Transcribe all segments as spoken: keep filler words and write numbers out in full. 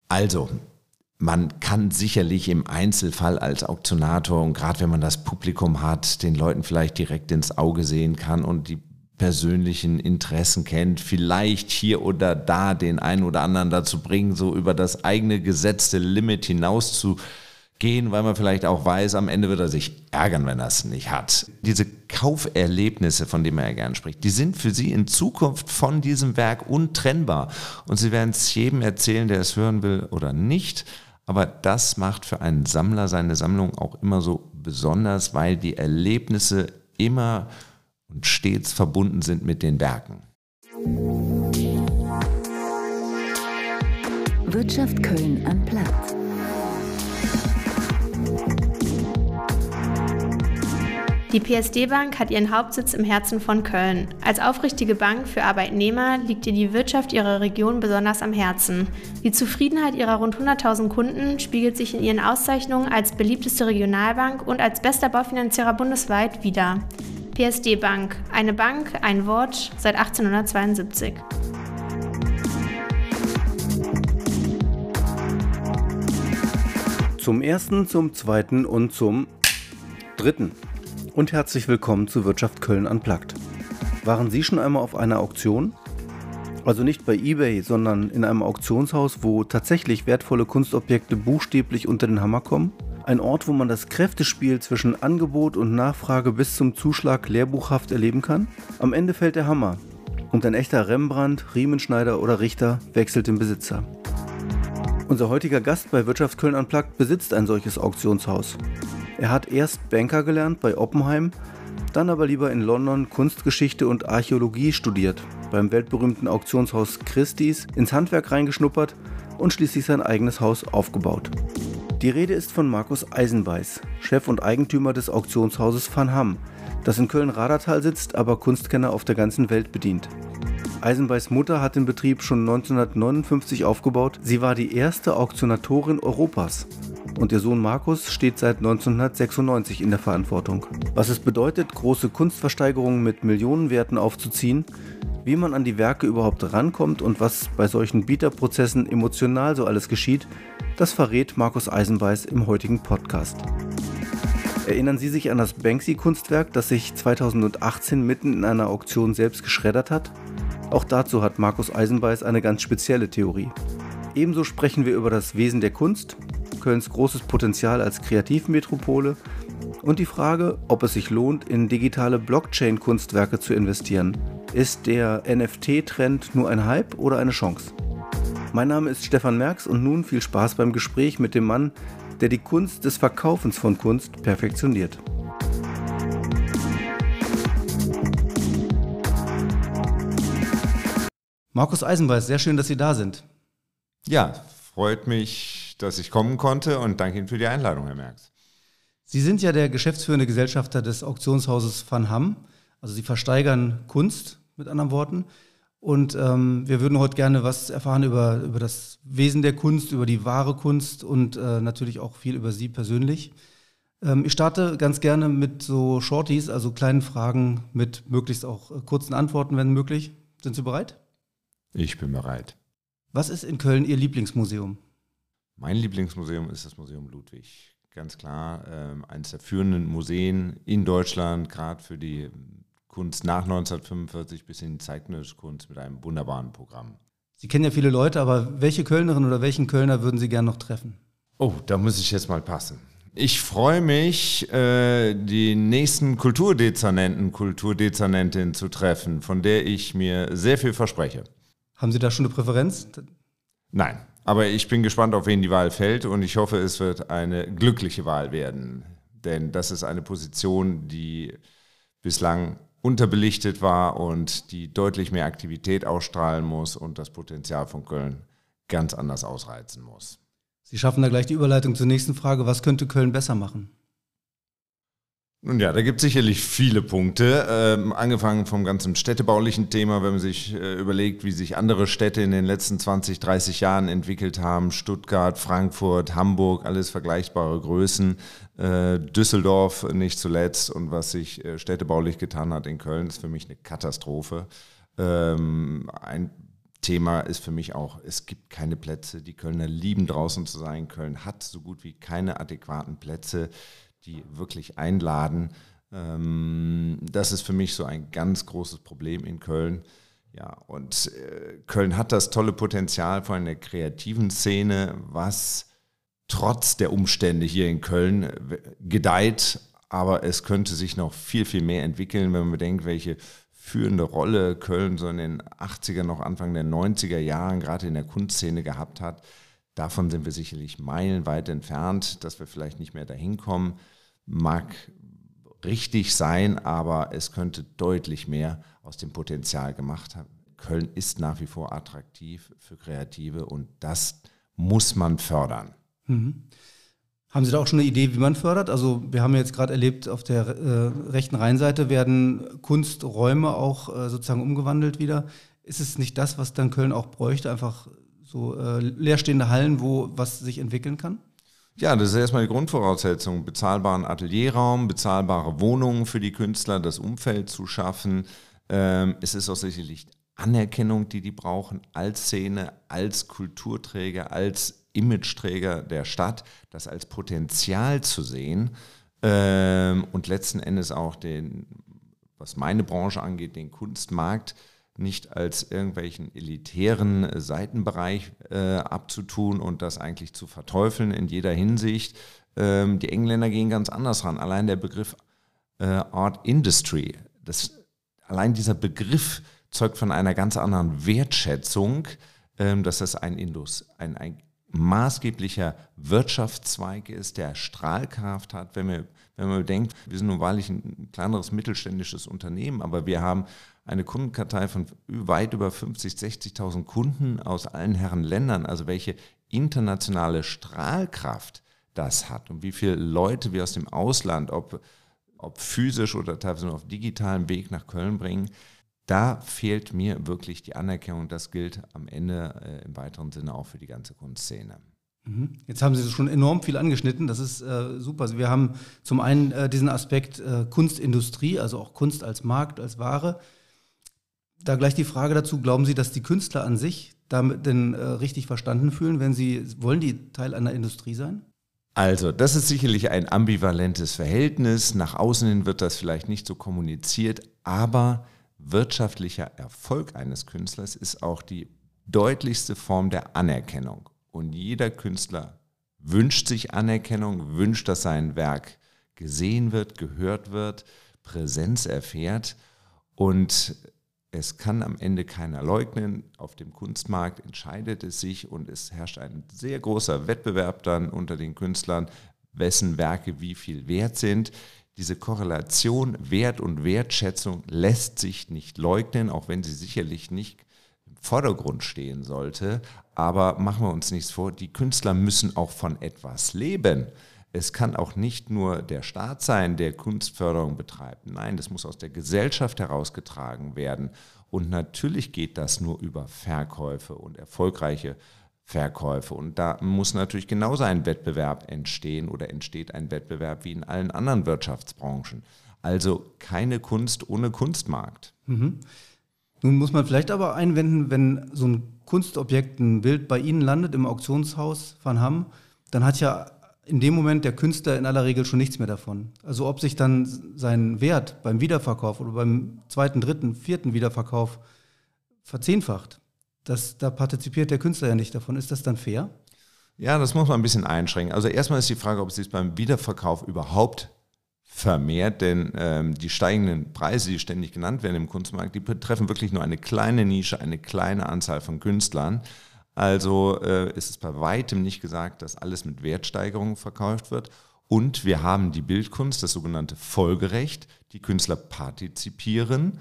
Also, man kann sicherlich im Einzelfall als Auktionator, und gerade wenn man das Publikum hat, den Leuten vielleicht direkt ins Auge sehen kann und die persönlichen Interessen kennt, vielleicht hier oder da den einen oder anderen dazu bringen, so über das eigene gesetzte Limit hinaus zu gehen, weil man vielleicht auch weiß, am Ende wird er sich ärgern, wenn er es nicht hat. Diese Kauferlebnisse, von denen man ja gern spricht, die sind für Sie in Zukunft von diesem Werk untrennbar. Und Sie werden es jedem erzählen, der es hören will oder nicht. Aber das macht für einen Sammler seine Sammlung auch immer so besonders, weil die Erlebnisse immer und stets verbunden sind mit den Werken. Wirtschaft Köln unplugged. Die P S D Bank hat ihren Hauptsitz im Herzen von Köln. Als aufrichtige Bank für Arbeitnehmer liegt ihr die Wirtschaft ihrer Region besonders am Herzen. Die Zufriedenheit ihrer rund hunderttausend Kunden spiegelt sich in ihren Auszeichnungen als beliebteste Regionalbank und als bester Baufinanzierer bundesweit wider. P S D Bank, eine Bank, ein Wort, seit achtzehnhundertzweiundsiebzig. Zum ersten, zum zweiten und zum dritten. Und herzlich willkommen zu Wirtschaft Köln unplugged. Waren Sie schon einmal auf einer Auktion? Also nicht bei eBay, sondern in einem Auktionshaus, wo tatsächlich wertvolle Kunstobjekte buchstäblich unter den Hammer kommen? Ein Ort, wo man das Kräftespiel zwischen Angebot und Nachfrage bis zum Zuschlag lehrbuchhaft erleben kann? Am Ende fällt der Hammer und ein echter Rembrandt, Riemenschneider oder Richter wechselt den Besitzer. Unser heutiger Gast bei Wirtschaft Köln unplugged besitzt ein solches Auktionshaus. Er hat erst Banker gelernt bei Oppenheim, dann aber lieber in London Kunstgeschichte und Archäologie studiert, beim weltberühmten Auktionshaus Christie's ins Handwerk reingeschnuppert und schließlich sein eigenes Haus aufgebaut. Die Rede ist von Markus Eisenbeis, Chef und Eigentümer des Auktionshauses Van Ham, das in Köln-Radertal sitzt, aber Kunstkenner auf der ganzen Welt bedient. Eisenbeis Mutter hat den Betrieb schon neunzehnhundertneunundfünfzig aufgebaut. Sie war die erste Auktionatorin Europas. Und ihr Sohn Markus steht seit neunzehnhundertsechsundneunzig in der Verantwortung. Was es bedeutet, große Kunstversteigerungen mit Millionenwerten aufzuziehen, wie man an die Werke überhaupt rankommt und was bei solchen Bieterprozessen emotional so alles geschieht, das verrät Markus Eisenbeis im heutigen Podcast. Erinnern Sie sich an das Banksy-Kunstwerk, das sich zweitausendachtzehn mitten in einer Auktion selbst geschreddert hat? Auch dazu hat Markus Eisenbeis eine ganz spezielle Theorie. Ebenso sprechen wir über das Wesen der Kunst, Kölns großes Potenzial als Kreativmetropole und die Frage, ob es sich lohnt, in digitale Blockchain-Kunstwerke zu investieren. Ist der N F T-Trend nur ein Hype oder eine Chance? Mein Name ist Stefan Merx und nun viel Spaß beim Gespräch mit dem Mann, der die Kunst des Verkaufens von Kunst perfektioniert. Markus Eisenbeis, sehr schön, dass Sie da sind. Ja, freut mich, dass ich kommen konnte und danke Ihnen für die Einladung, Herr Merx. Sie sind ja der geschäftsführende Gesellschafter des Auktionshauses Van Ham. Also Sie versteigern Kunst, mit anderen Worten. Und ähm, wir würden heute gerne was erfahren über, über das Wesen der Kunst, über die wahre Kunst und äh, natürlich auch viel über Sie persönlich. Ähm, ich starte ganz gerne mit so Shorties, also kleinen Fragen mit möglichst auch äh, kurzen Antworten, wenn möglich. Sind Sie bereit? Ich bin bereit. Was ist in Köln Ihr Lieblingsmuseum? Mein Lieblingsmuseum ist das Museum Ludwig. Ganz klar, äh, eines der führenden Museen in Deutschland, gerade für die Kunst nach neunzehnhundertfünfundvierzig bis in die zeitgenössische Kunst mit einem wunderbaren Programm. Sie kennen ja viele Leute, aber welche Kölnerin oder welchen Kölner würden Sie gerne noch treffen? Oh, da muss ich jetzt mal passen. Ich freue mich, äh, die nächsten Kulturdezernenten, Kulturdezernentin zu treffen, von der ich mir sehr viel verspreche. Haben Sie da schon eine Präferenz? Nein, aber ich bin gespannt, auf wen die Wahl fällt und ich hoffe, es wird eine glückliche Wahl werden. Denn das ist eine Position, die bislang unterbelichtet war und die deutlich mehr Aktivität ausstrahlen muss und das Potenzial von Köln ganz anders ausreizen muss. Sie schaffen da gleich die Überleitung zur nächsten Frage. Was könnte Köln besser machen? Nun ja, da gibt es sicherlich viele Punkte, ähm, angefangen vom ganzen städtebaulichen Thema, wenn man sich äh, überlegt, wie sich andere Städte in den letzten zwanzig, dreißig Jahren entwickelt haben, Stuttgart, Frankfurt, Hamburg, alles vergleichbare Größen, äh, Düsseldorf nicht zuletzt und was sich äh, städtebaulich getan hat in Köln, ist für mich eine Katastrophe. Ähm, ein Thema ist für mich auch, es gibt keine Plätze. Die Kölner lieben draußen zu sein. Köln hat so gut wie keine adäquaten Plätze, die wirklich einladen. Das ist für mich so ein ganz großes Problem in Köln. Ja, und Köln hat das tolle Potenzial, vor allem in der kreativen Szene, was trotz der Umstände hier in Köln gedeiht. Aber es könnte sich noch viel, viel mehr entwickeln, wenn man bedenkt, welche führende Rolle Köln so in den achtziger, noch Anfang der neunziger Jahren gerade in der Kunstszene gehabt hat. Davon sind wir sicherlich meilenweit entfernt, dass wir vielleicht nicht mehr dahin kommen. Mag richtig sein, aber es könnte deutlich mehr aus dem Potenzial gemacht haben. Köln ist nach wie vor attraktiv für Kreative und das muss man fördern. Mhm. Haben Sie da auch schon eine Idee, wie man fördert? Also wir haben jetzt gerade erlebt, auf der äh, rechten Rheinseite werden Kunsträume auch äh, sozusagen umgewandelt wieder. Ist es nicht das, was dann Köln auch bräuchte, einfach so äh, leerstehende Hallen, wo was sich entwickeln kann? Ja, das ist erstmal die Grundvoraussetzung, bezahlbaren Atelierraum, bezahlbare Wohnungen für die Künstler, das Umfeld zu schaffen. Ähm, es ist auch sicherlich Anerkennung, die die brauchen als Szene, als Kulturträger, als Imageträger der Stadt, das als Potenzial zu sehen ähm, und letzten Endes auch den, was meine Branche angeht, den Kunstmarkt nicht als irgendwelchen elitären Seitenbereich äh, abzutun und das eigentlich zu verteufeln in jeder Hinsicht. Ähm, die Engländer gehen ganz anders ran. Allein der Begriff äh, Art Industry, das, allein dieser Begriff zeugt von einer ganz anderen Wertschätzung, ähm, dass das ein, Indus, ein, ein maßgeblicher Wirtschaftszweig ist, der Strahlkraft hat, wenn man, wenn man bedenkt, wir sind nun wahrlich ein kleineres mittelständisches Unternehmen, aber wir haben eine Kundenkartei von weit über fünfzigtausend, sechzigtausend Kunden aus allen Herren Ländern, also welche internationale Strahlkraft das hat und wie viele Leute wir aus dem Ausland, ob, ob physisch oder teilweise nur auf digitalem Weg nach Köln bringen. Da fehlt mir wirklich die Anerkennung. Das gilt am Ende äh, im weiteren Sinne auch für die ganze Kunstszene. Jetzt haben Sie schon enorm viel angeschnitten. Das ist äh, super. Also wir haben zum einen äh, diesen Aspekt äh, Kunstindustrie, also auch Kunst als Markt, als Ware. Da gleich die Frage dazu, glauben Sie, dass die Künstler an sich damit denn äh, richtig verstanden fühlen, wenn sie, wollen die Teil einer Industrie sein? Also, das ist sicherlich ein ambivalentes Verhältnis. Nach außen hin wird das vielleicht nicht so kommuniziert, aber wirtschaftlicher Erfolg eines Künstlers ist auch die deutlichste Form der Anerkennung. Und jeder Künstler wünscht sich Anerkennung, wünscht, dass sein Werk gesehen wird, gehört wird, Präsenz erfährt. Und es kann am Ende keiner leugnen. Auf dem Kunstmarkt entscheidet es sich und es herrscht ein sehr großer Wettbewerb dann unter den Künstlern, wessen Werke wie viel wert sind. Diese Korrelation Wert und Wertschätzung lässt sich nicht leugnen, auch wenn sie sicherlich nicht im Vordergrund stehen sollte. Aber machen wir uns nichts vor, die Künstler müssen auch von etwas leben. Es kann auch nicht nur der Staat sein, der Kunstförderung betreibt. Nein, das muss aus der Gesellschaft herausgetragen werden. Und natürlich geht das nur über Verkäufe und erfolgreiche Verkäufe. Und da muss natürlich genauso ein Wettbewerb entstehen oder entsteht ein Wettbewerb wie in allen anderen Wirtschaftsbranchen. Also keine Kunst ohne Kunstmarkt. Mhm. Nun muss man vielleicht aber einwenden, wenn so ein Kunstobjekt, ein Bild bei Ihnen landet im Auktionshaus Van Ham, dann hat ja in dem Moment der Künstler in aller Regel schon nichts mehr davon. Also ob sich dann sein Wert beim Wiederverkauf oder beim zweiten, dritten, vierten Wiederverkauf verzehnfacht, das, da partizipiert der Künstler ja nicht davon. Ist das dann fair? Ja, das muss man ein bisschen einschränken. Also erstmal ist die Frage, ob es sich beim Wiederverkauf überhaupt vermehrt, denn ähm, die steigenden Preise, die ständig genannt werden im Kunstmarkt, die betreffen wirklich nur eine kleine Nische, eine kleine Anzahl von Künstlern. Also äh, ist es bei weitem nicht gesagt, dass alles mit Wertsteigerungen verkauft wird. Und wir haben die Bildkunst, das sogenannte Folgerecht. Die Künstler partizipieren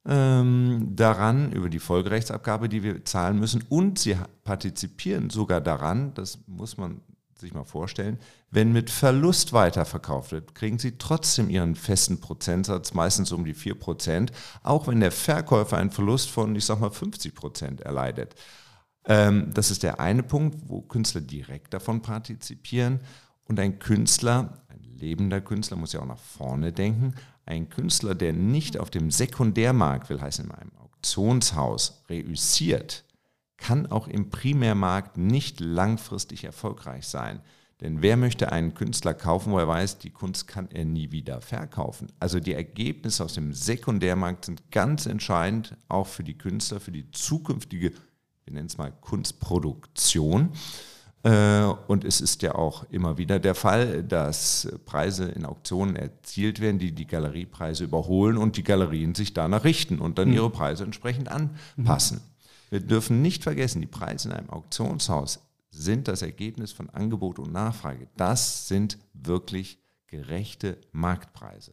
ähm, daran über die Folgerechtsabgabe, die wir zahlen müssen. Und sie partizipieren sogar daran, das muss man sich mal vorstellen, wenn mit Verlust weiterverkauft wird, kriegen sie trotzdem ihren festen Prozentsatz, meistens um die vier Prozent, auch wenn der Verkäufer einen Verlust von, ich sag mal, fünfzig Prozent erleidet. Ähm, das ist der eine Punkt, wo Künstler direkt davon partizipieren. Und ein Künstler, ein lebender Künstler, muss ja auch nach vorne denken. Ein Künstler, der nicht auf dem Sekundärmarkt, will heißen in einem Auktionshaus, reüssiert, kann auch im Primärmarkt nicht langfristig erfolgreich sein. Denn wer möchte einen Künstler kaufen, wo er weiß, die Kunst kann er nie wieder verkaufen? Also die Ergebnisse aus dem Sekundärmarkt sind ganz entscheidend, auch für die Künstler, für die zukünftige, wir nennen es mal Kunstproduktion. Und es ist ja auch immer wieder der Fall, dass Preise in Auktionen erzielt werden, die die Galeriepreise überholen und die Galerien sich danach richten und dann ihre Preise entsprechend anpassen. Wir dürfen nicht vergessen, die Preise in einem Auktionshaus sind das Ergebnis von Angebot und Nachfrage. Das sind wirklich gerechte Marktpreise.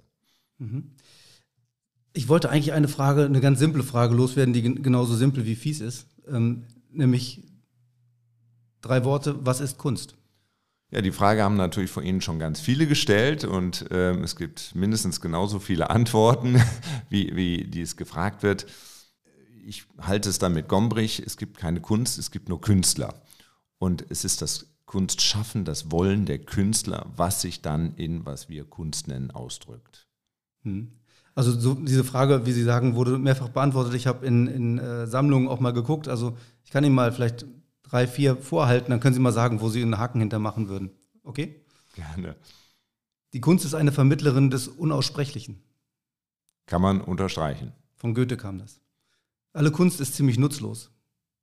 Ich wollte eigentlich eine Frage, eine ganz simple Frage loswerden, die genauso simpel wie fies ist, ähm, nämlich drei Worte, was ist Kunst? Ja, die Frage haben natürlich vor Ihnen schon ganz viele gestellt und ähm, es gibt mindestens genauso viele Antworten, wie, wie die es gefragt wird. Ich halte es dann mit Gombrich, es gibt keine Kunst, es gibt nur Künstler. Und es ist das Kunstschaffen, das Wollen der Künstler, was sich dann in, was wir Kunst nennen, ausdrückt. Also so diese Frage, wie Sie sagen, wurde mehrfach beantwortet. Ich habe in, in äh, Sammlungen auch mal geguckt. Also ich kann Ihnen mal vielleicht drei, vier vorhalten, dann können Sie mal sagen, wo Sie einen Haken hintermachen würden. Okay? Gerne. Die Kunst ist eine Vermittlerin des Unaussprechlichen. Kann man unterstreichen. Von Goethe kam das. Alle Kunst ist ziemlich nutzlos.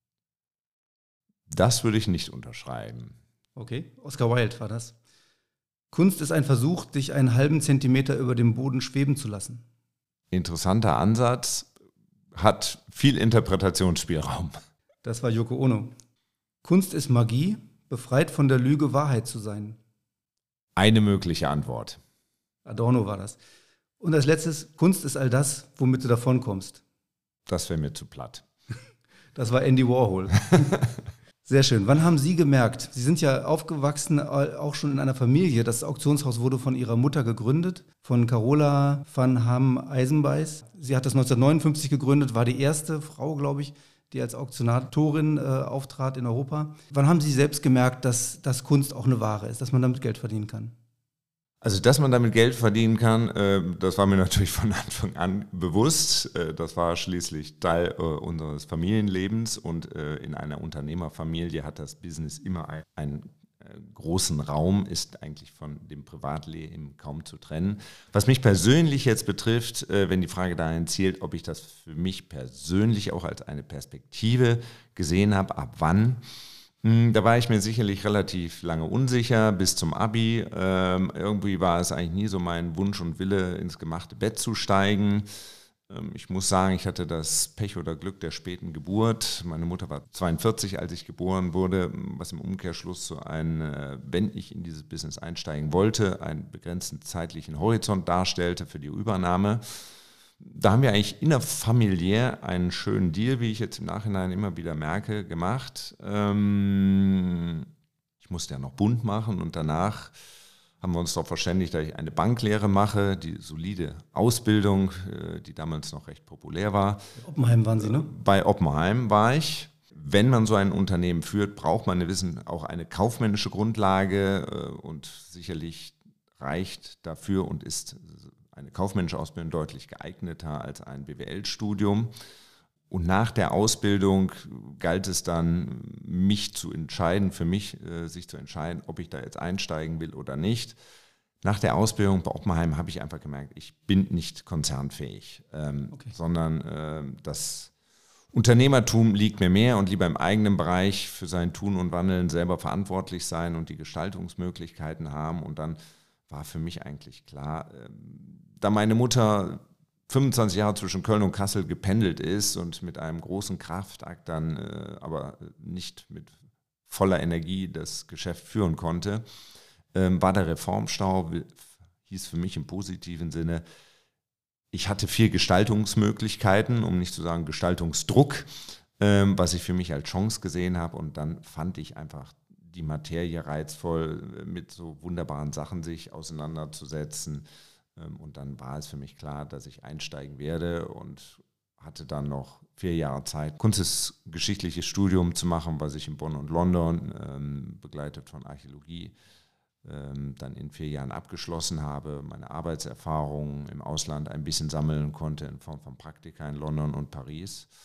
Das würde ich nicht unterschreiben. Okay, Oscar Wilde war das. Kunst ist ein Versuch, dich einen halben Zentimeter über dem Boden schweben zu lassen. Interessanter Ansatz, hat viel Interpretationsspielraum. Das war Yoko Ono. Kunst ist Magie, befreit von der Lüge, Wahrheit zu sein. Eine mögliche Antwort. Adorno war das. Und als letztes, Kunst ist all das, womit du davonkommst. Das wäre mir zu platt. Das war Andy Warhol. Sehr schön. Wann haben Sie gemerkt, Sie sind ja aufgewachsen, auch schon in einer Familie, das Auktionshaus wurde von Ihrer Mutter gegründet, von Carola van Ham-Eisenbeis. Sie hat das neunzehnhundertneunundfünfzig gegründet, war die erste Frau, glaube ich, die als Auktionatorin äh, auftrat in Europa. Wann haben Sie selbst gemerkt, dass, dass Kunst auch eine Ware ist, dass man damit Geld verdienen kann? Also, dass man damit Geld verdienen kann, äh, das war mir natürlich von Anfang an bewusst. Äh, das war schließlich Teil äh, unseres Familienlebens und äh, in einer Unternehmerfamilie hat das Business immer ein, einen äh, großen Raum, ist eigentlich von dem Privatleben kaum zu trennen. Was mich persönlich jetzt betrifft, äh, wenn die Frage dahin zielt, ob ich das für mich persönlich auch als eine Perspektive gesehen habe, ab wann? Da war ich mir sicherlich relativ lange unsicher, bis zum Abi. Ähm, irgendwie war es eigentlich nie so mein Wunsch und Wille, ins gemachte Bett zu steigen. Ähm, ich muss sagen, ich hatte das Pech oder Glück der späten Geburt. Meine Mutter war zweiundvierzig, als ich geboren wurde, was im Umkehrschluss so ein, äh, wenn ich in dieses Business einsteigen wollte, einen begrenzten zeitlichen Horizont darstellte für die Übernahme. Da haben wir eigentlich innerfamiliär einen schönen Deal, wie ich jetzt im Nachhinein immer wieder merke, gemacht. Ähm, ich musste ja noch Bund machen und danach haben wir uns darauf verständigt, dass ich eine Banklehre mache, die solide Ausbildung, die damals noch recht populär war. Bei Oppenheim waren Sie, ne? Bei Oppenheim war ich. Wenn man so ein Unternehmen führt, braucht man Wissen auch eine kaufmännische Grundlage und sicherlich reicht dafür und ist eine kaufmännische Ausbildung deutlich geeigneter als ein B W L-Studium. Und nach der Ausbildung galt es dann, mich zu entscheiden, für mich äh, sich zu entscheiden, ob ich da jetzt einsteigen will oder nicht. Nach der Ausbildung bei Oppenheim habe ich einfach gemerkt, ich bin nicht konzernfähig, ähm, okay. sondern äh, das Unternehmertum liegt mir mehr und lieber im eigenen Bereich für sein Tun und Wandeln selber verantwortlich sein und die Gestaltungsmöglichkeiten haben. Und dann war für mich eigentlich klar, äh, da meine Mutter fünfundzwanzig Jahre zwischen Köln und Kassel gependelt ist und mit einem großen Kraftakt dann äh, aber nicht mit voller Energie das Geschäft führen konnte, ähm, war der Reformstau, hieß für mich im positiven Sinne, ich hatte viel Gestaltungsmöglichkeiten, um nicht zu sagen Gestaltungsdruck, ähm, was ich für mich als Chance gesehen habe, und dann fand ich einfach die Materie reizvoll, mit so wunderbaren Sachen sich auseinanderzusetzen. Und dann war es für mich klar, dass ich einsteigen werde und hatte dann noch vier Jahre Zeit, kunstgeschichtliches Studium zu machen, was ich in Bonn und London, ähm, begleitet von Archäologie, ähm, dann in vier Jahren abgeschlossen habe, meine Arbeitserfahrungen im Ausland ein bisschen sammeln konnte in Form von Praktika in London und Paris.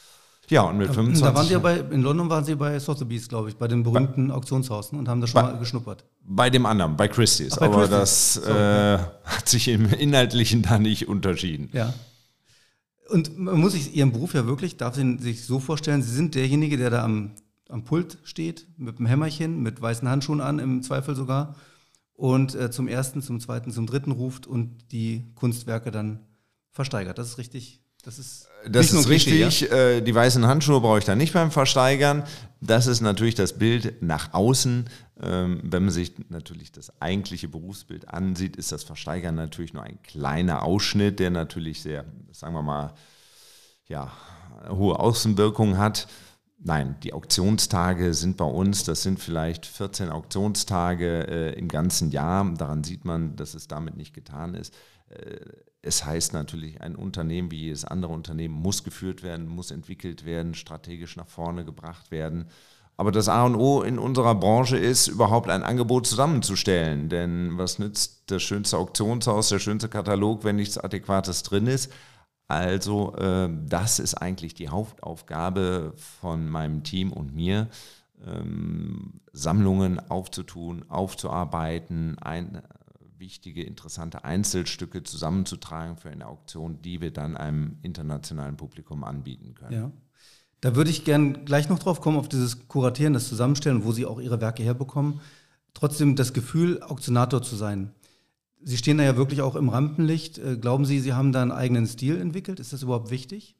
Ja, und mit fünfundzwanzig... Da waren Sie ja bei, in London waren Sie bei Sotheby's, glaube ich, bei dem berühmten bei, Auktionshausen und haben da schon bei, mal geschnuppert. Bei dem anderen, bei Christie's. Ach, bei aber Christie's. Das so, äh, ja. hat sich im Inhaltlichen da nicht unterschieden. Ja. Und man muss sich Ihren Beruf ja wirklich, darf Sie sich so vorstellen, Sie sind derjenige, der da am, am Pult steht, mit einem Hämmerchen, mit weißen Handschuhen an, im Zweifel sogar, und äh, zum ersten, zum zweiten, zum dritten ruft und die Kunstwerke dann versteigert. Das ist richtig... Das ist, das ist richtig. Ja? Die weißen Handschuhe brauche ich da nicht beim Versteigern. Das ist natürlich das Bild nach außen. Wenn man sich natürlich das eigentliche Berufsbild ansieht, ist das Versteigern natürlich nur ein kleiner Ausschnitt, der natürlich sehr, sagen wir mal, ja, hohe Außenwirkung hat. Nein, die Auktionstage sind bei uns, das sind vielleicht vierzehn Auktionstage äh, im ganzen Jahr. Daran sieht man, dass es damit nicht getan ist. Äh, es heißt natürlich, ein Unternehmen wie jedes andere Unternehmen muss geführt werden, muss entwickelt werden, strategisch nach vorne gebracht werden. Aber das A und O in unserer Branche ist, überhaupt ein Angebot zusammenzustellen. Denn was nützt das schönste Auktionshaus, der schönste Katalog, wenn nichts Adäquates drin ist? Also äh, das ist eigentlich die Hauptaufgabe von meinem Team und mir, ähm, Sammlungen aufzutun, aufzuarbeiten, ein, wichtige, interessante Einzelstücke zusammenzutragen für eine Auktion, die wir dann einem internationalen Publikum anbieten können. Ja. Da würde ich gern gleich noch drauf kommen, auf dieses Kuratieren, das Zusammenstellen, wo Sie auch Ihre Werke herbekommen. Trotzdem das Gefühl, Auktionator zu sein. Sie stehen da ja wirklich auch im Rampenlicht. Glauben Sie, Sie haben da einen eigenen Stil entwickelt? Ist das überhaupt wichtig?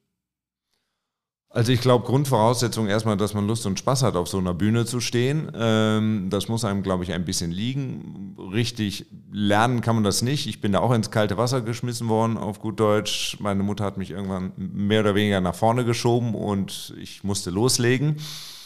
Also ich glaube, Grundvoraussetzung erstmal, dass man Lust und Spaß hat, auf so einer Bühne zu stehen. Das muss einem, glaube ich, ein bisschen liegen. Richtig lernen kann man das nicht. Ich bin da auch ins kalte Wasser geschmissen worden, auf gut Deutsch. Meine Mutter hat mich irgendwann mehr oder weniger nach vorne geschoben und ich musste loslegen.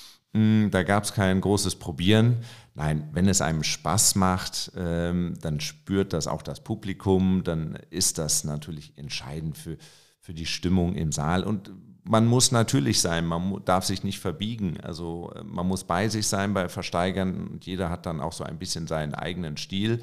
Da gab es kein großes Probieren. Nein, wenn es einem Spaß macht, dann spürt das auch das Publikum. Dann ist das natürlich entscheidend für, für die Stimmung im Saal. Und man muss natürlich sein, man darf sich nicht verbiegen. Also man muss bei sich sein bei Versteigern und jeder hat dann auch so ein bisschen seinen eigenen Stil.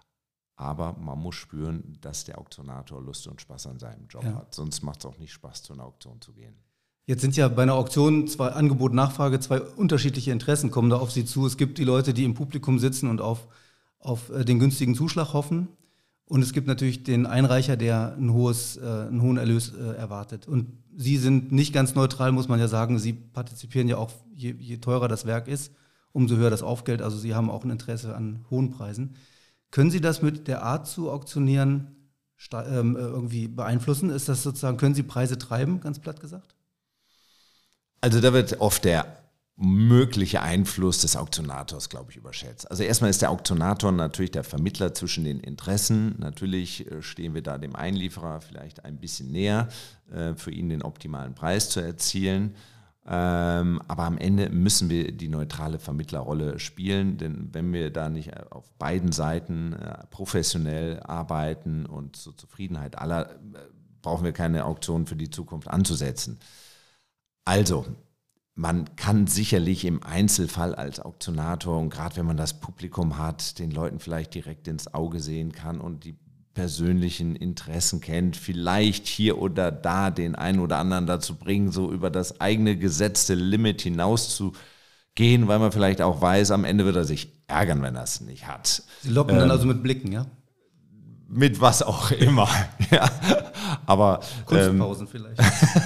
Aber man muss spüren, dass der Auktionator Lust und Spaß an seinem Job ja. hat. Sonst macht es auch nicht Spaß, zu einer Auktion zu gehen. Jetzt sind ja bei einer Auktion zwei Angebot, Nachfrage, zwei unterschiedliche Interessen kommen da auf Sie zu. Es gibt die Leute, die im Publikum sitzen und auf, auf den günstigen Zuschlag hoffen. Und es gibt natürlich den Einreicher, der ein hohes, äh, einen hohen Erlös äh, erwartet. Und Sie sind nicht ganz neutral, muss man ja sagen. Sie partizipieren ja auch, je, je teurer das Werk ist, umso höher das Aufgeld. Also Sie haben auch ein Interesse an hohen Preisen. Können Sie das mit der Art zu auktionieren ähm, irgendwie beeinflussen? Ist das sozusagen, können Sie Preise treiben, ganz platt gesagt? Also da wird oft der mögliche Einfluss des Auktionators, glaube ich, überschätzt. Also erstmal ist der Auktionator natürlich der Vermittler zwischen den Interessen. Natürlich stehen wir da dem Einlieferer vielleicht ein bisschen näher, äh, für ihn den optimalen Preis zu erzielen. Ähm, aber am Ende müssen wir die neutrale Vermittlerrolle spielen, denn wenn wir da nicht auf beiden Seiten äh, professionell arbeiten und zur Zufriedenheit aller, äh, brauchen wir keine Auktion für die Zukunft anzusetzen. Also, man kann sicherlich im Einzelfall als Auktionator, und gerade wenn man das Publikum hat, den Leuten vielleicht direkt ins Auge sehen kann und die persönlichen Interessen kennt, vielleicht hier oder da den einen oder anderen dazu bringen, so über das eigene gesetzte Limit hinaus zu gehen, weil man vielleicht auch weiß, am Ende wird er sich ärgern, wenn er es nicht hat. Sie locken ähm, dann also mit Blicken, ja? Mit was auch immer, ja. Aber Kunstpausen ähm, vielleicht.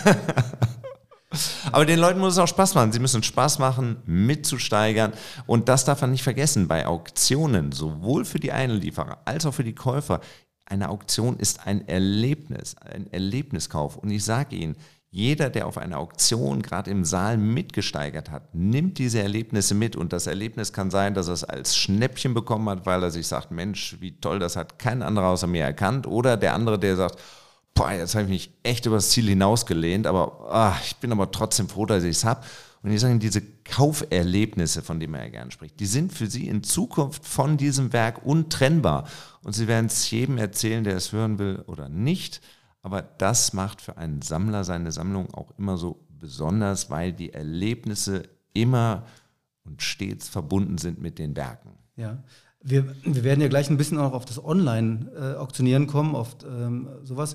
Aber den Leuten muss es auch Spaß machen. Sie müssen Spaß machen, mitzusteigern. Und das darf man nicht vergessen. Bei Auktionen, sowohl für die Einlieferer als auch für die Käufer, eine Auktion ist ein Erlebnis, ein Erlebniskauf. Und ich sage Ihnen, jeder, der auf einer Auktion gerade im Saal mitgesteigert hat, nimmt diese Erlebnisse mit. Und das Erlebnis kann sein, dass er es als Schnäppchen bekommen hat, weil er sich sagt, Mensch, wie toll, das hat kein anderer außer mir erkannt. Oder der andere, der sagt, boah, jetzt habe ich mich echt über das Ziel hinausgelehnt, aber ach, ich bin aber trotzdem froh, dass ich es habe. Und ich sage Ihnen, diese Kauferlebnisse, von denen man ja gerne spricht, die sind für Sie in Zukunft von diesem Werk untrennbar. Und Sie werden es jedem erzählen, der es hören will oder nicht. Aber das macht für einen Sammler seine Sammlung auch immer so besonders, weil die Erlebnisse immer und stets verbunden sind mit den Werken. Ja. Wir, wir werden ja gleich ein bisschen auch auf das Online-Auktionieren kommen, auf ähm, sowas.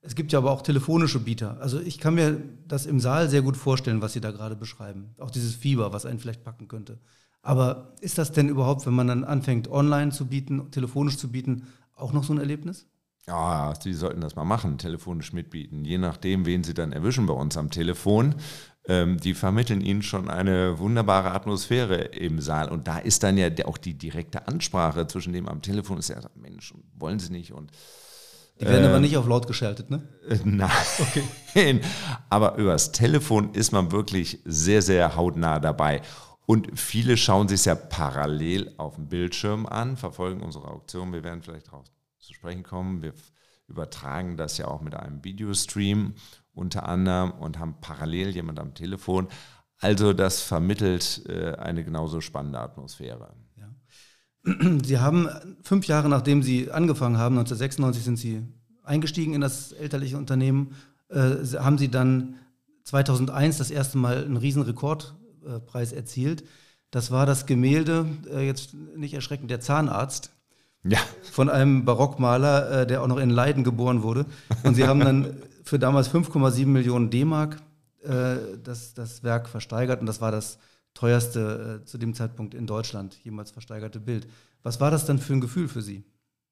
Es gibt ja aber auch telefonische Bieter. Also ich kann mir das im Saal sehr gut vorstellen, was Sie da gerade beschreiben. Auch dieses Fieber, was einen vielleicht packen könnte. Aber ist das denn überhaupt, wenn man dann anfängt, online zu bieten, telefonisch zu bieten, auch noch so ein Erlebnis? Ja, Sie sollten das mal machen, telefonisch mitbieten. Je nachdem, wen Sie dann erwischen bei uns am Telefon. Ähm, die vermitteln Ihnen schon eine wunderbare Atmosphäre im Saal. Und da ist dann ja auch die direkte Ansprache zwischen dem am Telefon. Ist ja, Mensch, wollen Sie nicht? Und die werden ähm, aber nicht auf laut geschaltet, ne? Äh, nein. Okay. Aber übers Telefon ist man wirklich sehr, sehr hautnah dabei. Und viele schauen sich es ja parallel auf dem Bildschirm an, verfolgen unsere Auktion. Wir werden vielleicht darauf zu sprechen kommen. Wir übertragen das ja auch mit einem Videostream unter anderem und haben parallel jemand am Telefon. Also das vermittelt äh, eine genauso spannende Atmosphäre. Ja. Sie haben fünf Jahre, nachdem Sie angefangen haben, neunzehnhundertsechsundneunzig sind Sie eingestiegen in das elterliche Unternehmen, äh, haben Sie dann zweitausendeins das erste Mal einen riesen Rekordpreis erzielt. Das war das Gemälde, äh, jetzt nicht erschreckend, der Zahnarzt. Ja. Von einem Barockmaler, äh, der auch noch in Leiden geboren wurde. Und Sie haben dann für damals fünf Komma sieben Millionen D-Mark äh, das, das Werk versteigert. Und das war das teuerste äh, zu dem Zeitpunkt in Deutschland jemals versteigerte Bild. Was war das dann für ein Gefühl für Sie?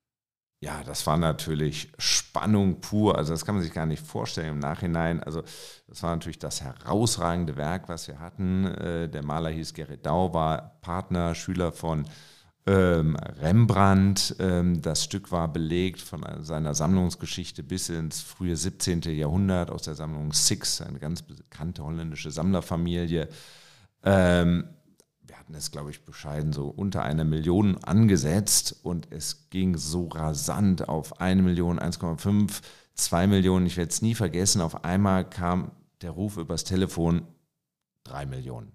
Ja, das war natürlich Spannung pur. Also das kann man sich gar nicht vorstellen im Nachhinein. Also das war natürlich das herausragende Werk, was wir hatten. Äh, der Maler hieß Gerrit Dau, war Partner, Schüler von Ähm, Rembrandt. Ähm, das Stück war belegt von seiner Sammlungsgeschichte bis ins frühe siebzehnte Jahrhundert aus der Sammlung Six, eine ganz bekannte holländische Sammlerfamilie. Ähm, wir hatten es, glaube ich, bescheiden so unter einer Million angesetzt und es ging so rasant auf eine Million, eins Komma fünf, zwei Millionen. Ich werde es nie vergessen, auf einmal kam der Ruf übers Telefon, drei Millionen.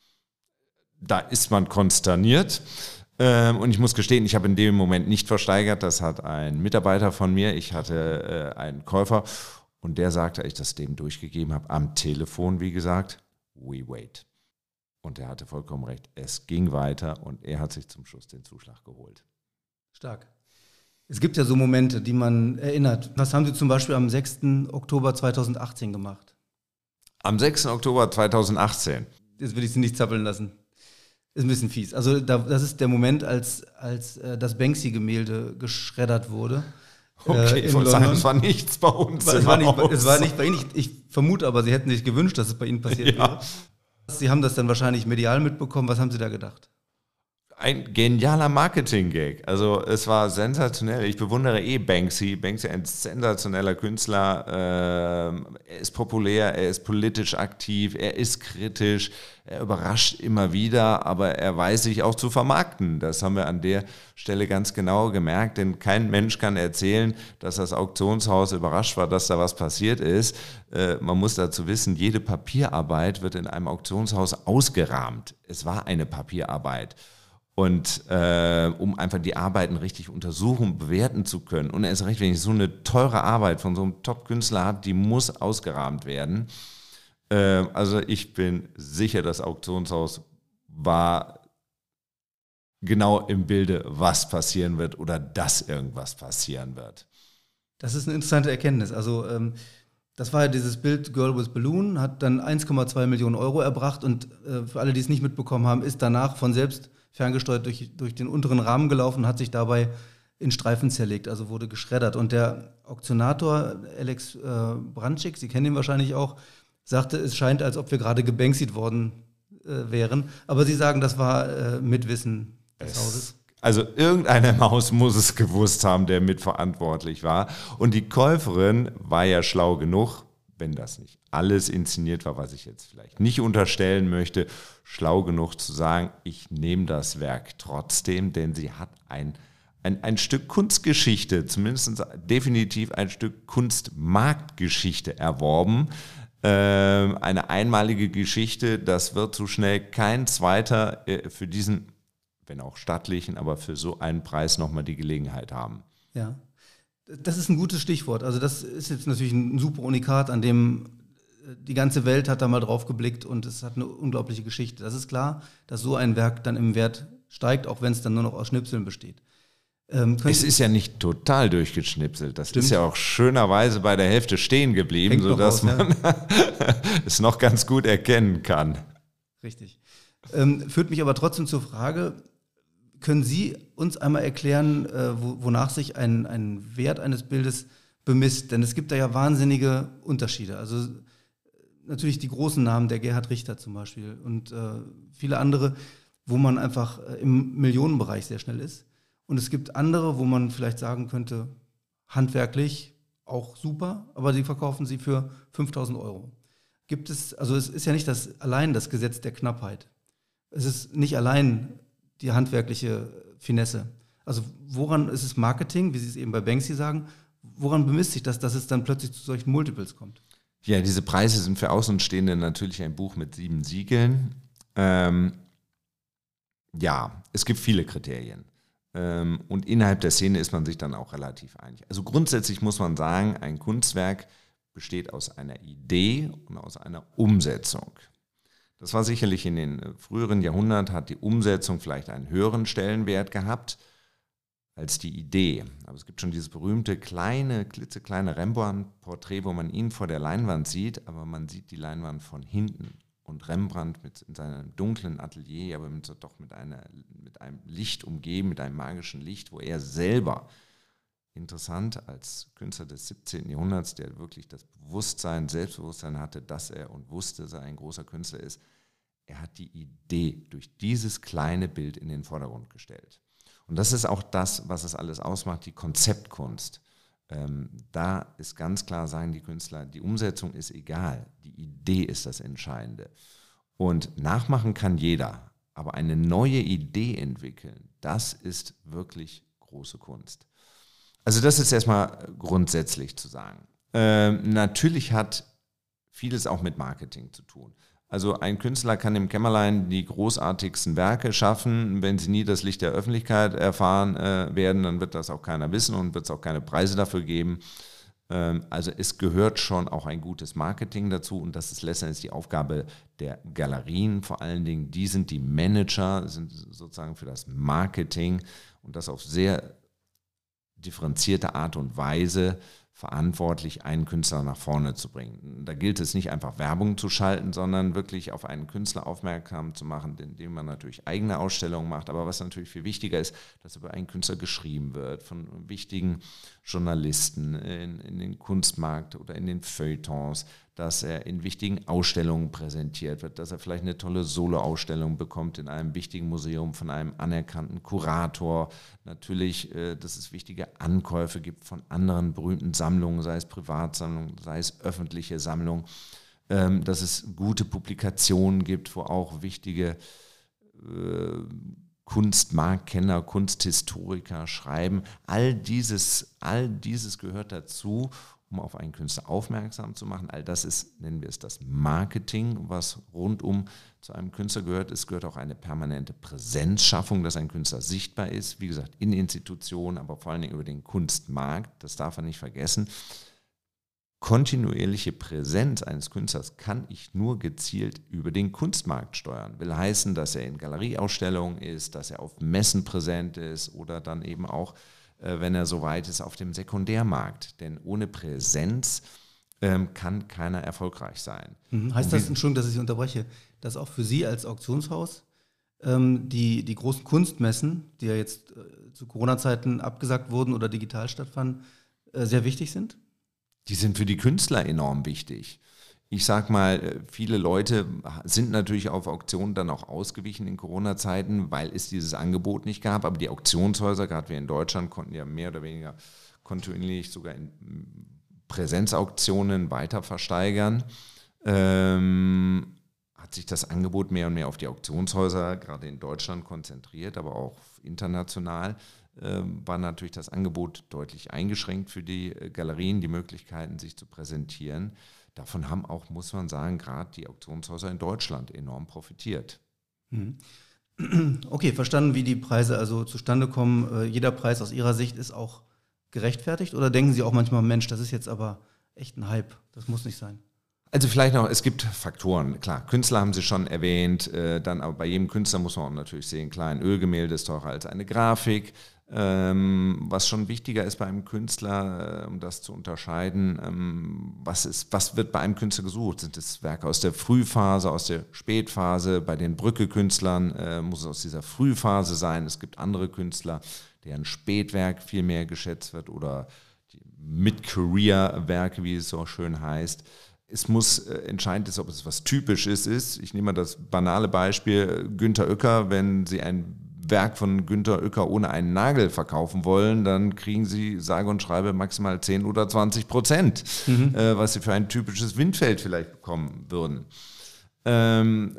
Da ist man konsterniert. Und ich muss gestehen, ich habe in dem Moment nicht versteigert. Das hat ein Mitarbeiter von mir. Ich hatte äh, einen Käufer und der sagte, als ich das dem durchgegeben habe, am Telefon, wie gesagt, we wait. Und er hatte vollkommen recht. Es ging weiter und er hat sich zum Schluss den Zuschlag geholt. Stark. Es gibt ja so Momente, die man erinnert. Was haben Sie zum Beispiel am sechsten Oktober zweitausendachtzehn gemacht? Am sechsten Oktober zweitausendachtzehn? Jetzt will ich Sie nicht zappeln lassen. Ist ein bisschen fies. Also da, das ist der Moment, als, als äh, das Banksy-Gemälde geschreddert wurde. Okay, äh, ich wollte sagen, es war nichts bei uns. Es war nicht, es war nicht bei Ihnen. Ich, ich vermute aber, Sie hätten sich gewünscht, dass es bei Ihnen passiert ja. wäre. Sie haben das dann wahrscheinlich medial mitbekommen. Was haben Sie da gedacht? Ein genialer Marketing-Gag. Also es war sensationell. Ich bewundere eh Banksy. Banksy ein sensationeller Künstler. Ähm, er ist populär, er ist politisch aktiv, er ist kritisch, er überrascht immer wieder, aber er weiß sich auch zu vermarkten. Das haben wir an der Stelle ganz genau gemerkt, denn kein Mensch kann erzählen, dass das Auktionshaus überrascht war, dass da was passiert ist. Äh, man muss dazu wissen, jede Papierarbeit wird in einem Auktionshaus ausgerahmt. Es war eine Papierarbeit. Und äh, um einfach die Arbeiten richtig untersuchen, bewerten zu können. Und erst recht, wenn ich so eine teure Arbeit von so einem Top-Künstler habe, die muss ausgerahmt werden. Äh, also ich bin sicher, das Auktionshaus war genau im Bilde, was passieren wird oder dass irgendwas passieren wird. Das ist eine interessante Erkenntnis. Also ähm, das war ja dieses Bild Girl with Balloon, hat dann eins Komma zwei Millionen Euro erbracht und äh, für alle, die es nicht mitbekommen haben, ist danach von selbst ferngesteuert durch, durch den unteren Rahmen gelaufen, hat sich dabei in Streifen zerlegt, also wurde geschreddert. Und der Auktionator Alex äh, Brandschik, Sie kennen ihn wahrscheinlich auch, sagte, es scheint, als ob wir gerade gebanksyt worden äh, wären. Aber Sie sagen, das war äh, mit Wissen des Hauses. Also irgendeiner Maus muss es gewusst haben, der mitverantwortlich war. Und die Käuferin war ja schlau genug, wenn das nicht alles inszeniert war, was ich jetzt vielleicht nicht unterstellen möchte, schlau genug zu sagen, ich nehme das Werk trotzdem, denn sie hat ein, ein, ein Stück Kunstgeschichte, zumindest definitiv ein Stück Kunstmarktgeschichte erworben. Ähm, eine einmalige Geschichte, das wird so schnell kein zweiter äh, für diesen, wenn auch stattlichen, aber für so einen Preis nochmal die Gelegenheit haben. Ja. Das ist ein gutes Stichwort. Also das ist jetzt natürlich ein super Unikat, an dem die ganze Welt hat da mal drauf geblickt und es hat eine unglaubliche Geschichte. Das ist klar, dass so ein Werk dann im Wert steigt, auch wenn es dann nur noch aus Schnipseln besteht. Ähm, es ist ja nicht total durchgeschnipselt. Das Stimmt. ist ja auch schönerweise bei der Hälfte stehen geblieben, Hängt noch sodass raus, man ja. es noch ganz gut erkennen kann. Richtig. Ähm, führt mich aber trotzdem zur Frage, können Sie uns einmal erklären, äh, wo, wonach sich ein, ein Wert eines Bildes bemisst? Denn es gibt da ja wahnsinnige Unterschiede. Also natürlich die großen Namen, der Gerhard Richter zum Beispiel und äh, viele andere, wo man einfach äh, im Millionenbereich sehr schnell ist. Und es gibt andere, wo man vielleicht sagen könnte, handwerklich auch super, aber die verkaufen sie für fünftausend Euro. Gibt es, also es ist ja nicht das, allein das Gesetz der Knappheit. Es ist nicht allein die handwerkliche Finesse. Also woran ist es Marketing, wie Sie es eben bei Banksy sagen, woran bemisst sich das, dass es dann plötzlich zu solchen Multiples kommt? Ja, diese Preise sind für Außenstehende natürlich ein Buch mit sieben Siegeln. Ähm, ja, es gibt viele Kriterien. Ähm, und innerhalb der Szene ist man sich dann auch relativ einig. Also grundsätzlich muss man sagen, ein Kunstwerk besteht aus einer Idee und aus einer Umsetzung. Das war sicherlich in den früheren Jahrhunderten, hat die Umsetzung vielleicht einen höheren Stellenwert gehabt als die Idee. Aber es gibt schon dieses berühmte kleine, klitzekleine Rembrandt-Porträt, wo man ihn vor der Leinwand sieht, aber man sieht die Leinwand von hinten. Und Rembrandt mit in seinem dunklen Atelier, aber mit, doch mit, einer, mit einem Licht umgeben, mit einem magischen Licht, wo er selber, interessant, als Künstler des siebzehnten Jahrhunderts, der wirklich das Bewusstsein, Selbstbewusstsein hatte, dass er und wusste, dass er ein großer Künstler ist, er hat die Idee durch dieses kleine Bild in den Vordergrund gestellt. Und das ist auch das, was es alles ausmacht, die Konzeptkunst. Ähm, da ist ganz klar, sagen die Künstler, die Umsetzung ist egal, die Idee ist das Entscheidende. Und nachmachen kann jeder, aber eine neue Idee entwickeln, das ist wirklich große Kunst. Also das ist erstmal grundsätzlich zu sagen. Ähm, natürlich hat vieles auch mit Marketing zu tun. Also ein Künstler kann im Kämmerlein die großartigsten Werke schaffen. Wenn sie nie das Licht der Öffentlichkeit erfahren äh, werden, dann wird das auch keiner wissen und wird es auch keine Preise dafür geben. Ähm, also es gehört schon auch ein gutes Marketing dazu und das ist letztendlich die Aufgabe der Galerien. Vor allen Dingen, die sind die Manager, sind sozusagen für das Marketing und das auf sehr differenzierte Art und Weise verantwortlich, einen Künstler nach vorne zu bringen. Da gilt es nicht einfach Werbung zu schalten, sondern wirklich auf einen Künstler aufmerksam zu machen, indem man natürlich eigene Ausstellungen macht. Aber was natürlich viel wichtiger ist, dass über einen Künstler geschrieben wird von wichtigen Journalisten in, in den Kunstmarkt oder in den Feuilletons, dass er in wichtigen Ausstellungen präsentiert wird, dass er vielleicht eine tolle Solo-Ausstellung bekommt in einem wichtigen Museum von einem anerkannten Kurator. Natürlich, dass es wichtige Ankäufe gibt von anderen berühmten Sammlungen, sei es Privatsammlungen, sei es öffentliche Sammlungen, dass es gute Publikationen gibt, wo auch wichtige Kunstmarktkenner, Kunsthistoriker schreiben. All dieses, all dieses gehört dazu, um auf einen Künstler aufmerksam zu machen. All das ist, nennen wir es das Marketing, was rundum zu einem Künstler gehört. Es gehört auch eine permanente Präsenzschaffung, dass ein Künstler sichtbar ist. Wie gesagt, in Institutionen, aber vor allen Dingen über den Kunstmarkt. Das darf man nicht vergessen. Kontinuierliche Präsenz eines Künstlers kann ich nur gezielt über den Kunstmarkt steuern. Will heißen, dass er in Galerieausstellungen ist, dass er auf Messen präsent ist oder dann eben auch, wenn er soweit ist, auf dem Sekundärmarkt. Denn ohne Präsenz ähm, kann keiner erfolgreich sein. Mhm. Heißt das, Entschuldigung, dass ich Sie unterbreche, dass auch für Sie als Auktionshaus ähm, die, die großen Kunstmessen, die ja jetzt äh, zu Corona-Zeiten abgesagt wurden oder digital stattfanden, äh, sehr wichtig sind? Die sind für die Künstler enorm wichtig. Ich sag mal, viele Leute sind natürlich auf Auktionen dann auch ausgewichen in Corona-Zeiten, weil es dieses Angebot nicht gab. Aber die Auktionshäuser, gerade wir in Deutschland, konnten ja mehr oder weniger kontinuierlich sogar in Präsenzauktionen weiter versteigern. Ähm, hat sich das Angebot mehr und mehr auf die Auktionshäuser, gerade in Deutschland, konzentriert, aber auch international. War natürlich das Angebot deutlich eingeschränkt für die Galerien, die Möglichkeiten, sich zu präsentieren. Davon haben auch, muss man sagen, gerade die Auktionshäuser in Deutschland enorm profitiert. Okay, verstanden, wie die Preise also zustande kommen. Jeder Preis aus Ihrer Sicht ist auch gerechtfertigt? Oder denken Sie auch manchmal, Mensch, das ist jetzt aber echt ein Hype, das muss nicht sein? Also vielleicht noch, es gibt Faktoren, klar, Künstler haben Sie schon erwähnt, äh, dann aber bei jedem Künstler muss man auch natürlich sehen, klar, ein Ölgemälde ist teurer als eine Grafik. Ähm, was schon wichtiger ist bei einem Künstler, äh, um das zu unterscheiden, ähm, was ist, was wird bei einem Künstler gesucht? Sind es Werke aus der Frühphase, aus der Spätphase? Bei den Brücke-Künstlern äh, muss es aus dieser Frühphase sein. Es gibt andere Künstler, deren Spätwerk viel mehr geschätzt wird oder die Mid-Career-Werke, wie es so schön heißt. Es muss äh, entscheidend ist, ob es was Typisches ist. Ich nehme mal das banale Beispiel Günter Uecker. Wenn Sie ein Werk von Günter Uecker ohne einen Nagel verkaufen wollen, dann kriegen Sie sage und schreibe maximal zehn oder zwanzig Prozent, mhm. äh, was Sie für ein typisches Windfeld vielleicht bekommen würden. Ähm,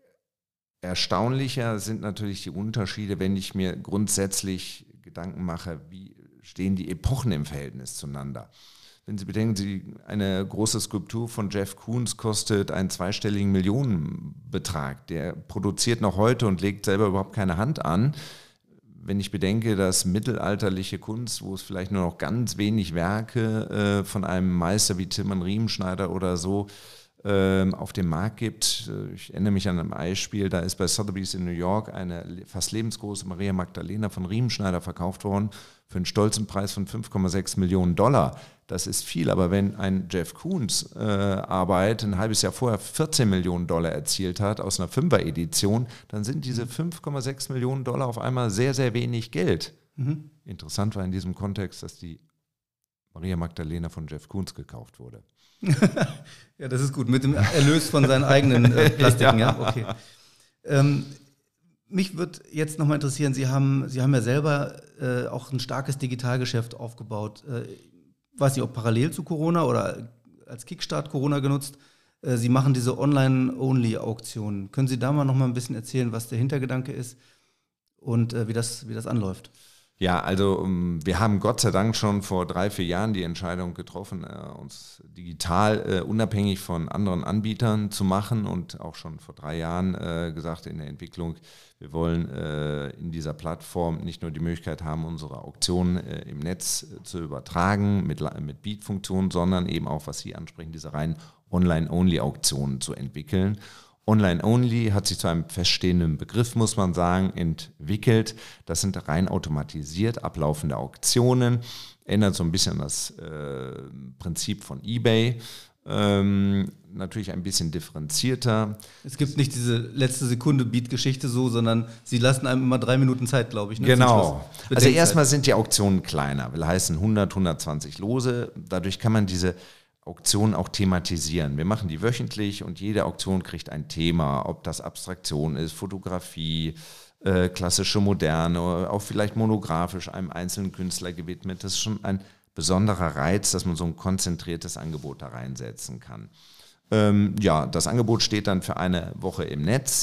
erstaunlicher sind natürlich die Unterschiede, wenn ich mir grundsätzlich Gedanken mache, wie stehen die Epochen im Verhältnis zueinander. Wenn Sie bedenken, Sie, eine große Skulptur von Jeff Koons kostet einen zweistelligen Millionenbetrag. Der produziert noch heute und legt selber überhaupt keine Hand an. Wenn ich bedenke, dass mittelalterliche Kunst, wo es vielleicht nur noch ganz wenig Werke äh, von einem Meister wie Tilman Riemenschneider oder so äh, auf dem Markt gibt. Ich erinnere mich an ein Beispiel, da ist bei Sotheby's in New York eine fast lebensgroße Maria Magdalena von Riemenschneider verkauft worden für einen stolzen Preis von fünf Komma sechs Millionen Dollar. Das ist viel, aber wenn ein Jeff Koons äh, Arbeit ein halbes Jahr vorher vierzehn Millionen Dollar erzielt hat aus einer Fünfer-Edition, dann sind diese fünf Komma sechs Millionen Dollar auf einmal sehr, sehr wenig Geld. Mhm. Interessant war in diesem Kontext, dass die Maria Magdalena von Jeff Koons gekauft wurde. Ja, das ist gut, mit dem Erlös von seinen eigenen äh, Plastiken, ja, ja? Okay. Ähm, mich würde jetzt nochmal interessieren, Sie haben, Sie haben ja selber äh, auch ein starkes Digitalgeschäft aufgebaut. Äh, weiß nicht, ob parallel zu Corona oder als Kickstart Corona genutzt. Äh, Sie machen diese Online-Only-Auktionen. Können Sie da mal noch mal ein bisschen erzählen, was der Hintergedanke ist und äh, wie das, wie das anläuft? Ja, also wir haben Gott sei Dank schon vor drei, vier Jahren die Entscheidung getroffen, uns digital unabhängig von anderen Anbietern zu machen und auch schon vor drei Jahren gesagt in der Entwicklung, wir wollen in dieser Plattform nicht nur die Möglichkeit haben, unsere Auktionen im Netz zu übertragen mit, mit Beat-Funktionen, sondern eben auch, was Sie ansprechen, diese reinen Online-Only-Auktionen zu entwickeln. Online-Only hat sich zu einem feststehenden Begriff, muss man sagen, entwickelt. Das sind rein automatisiert ablaufende Auktionen. Erinnert so ein bisschen an das äh, Prinzip von eBay. Ähm, natürlich ein bisschen differenzierter. Es gibt nicht diese letzte Sekunde Beat-Geschichte so, sondern sie lassen einem immer drei Minuten Zeit, glaube ich. Ne? Genau. Also erstmal sind die Auktionen kleiner. Will heißen hundert, hundertzwanzig Lose. Dadurch kann man diese Auktionen auch thematisieren. Wir machen die wöchentlich und jede Auktion kriegt ein Thema, ob das Abstraktion ist, Fotografie, äh, klassische Moderne, auch vielleicht monografisch einem einzelnen Künstler gewidmet. Das ist schon ein besonderer Reiz, dass man so ein konzentriertes Angebot da reinsetzen kann. Ähm, ja, das Angebot steht dann für eine Woche im Netz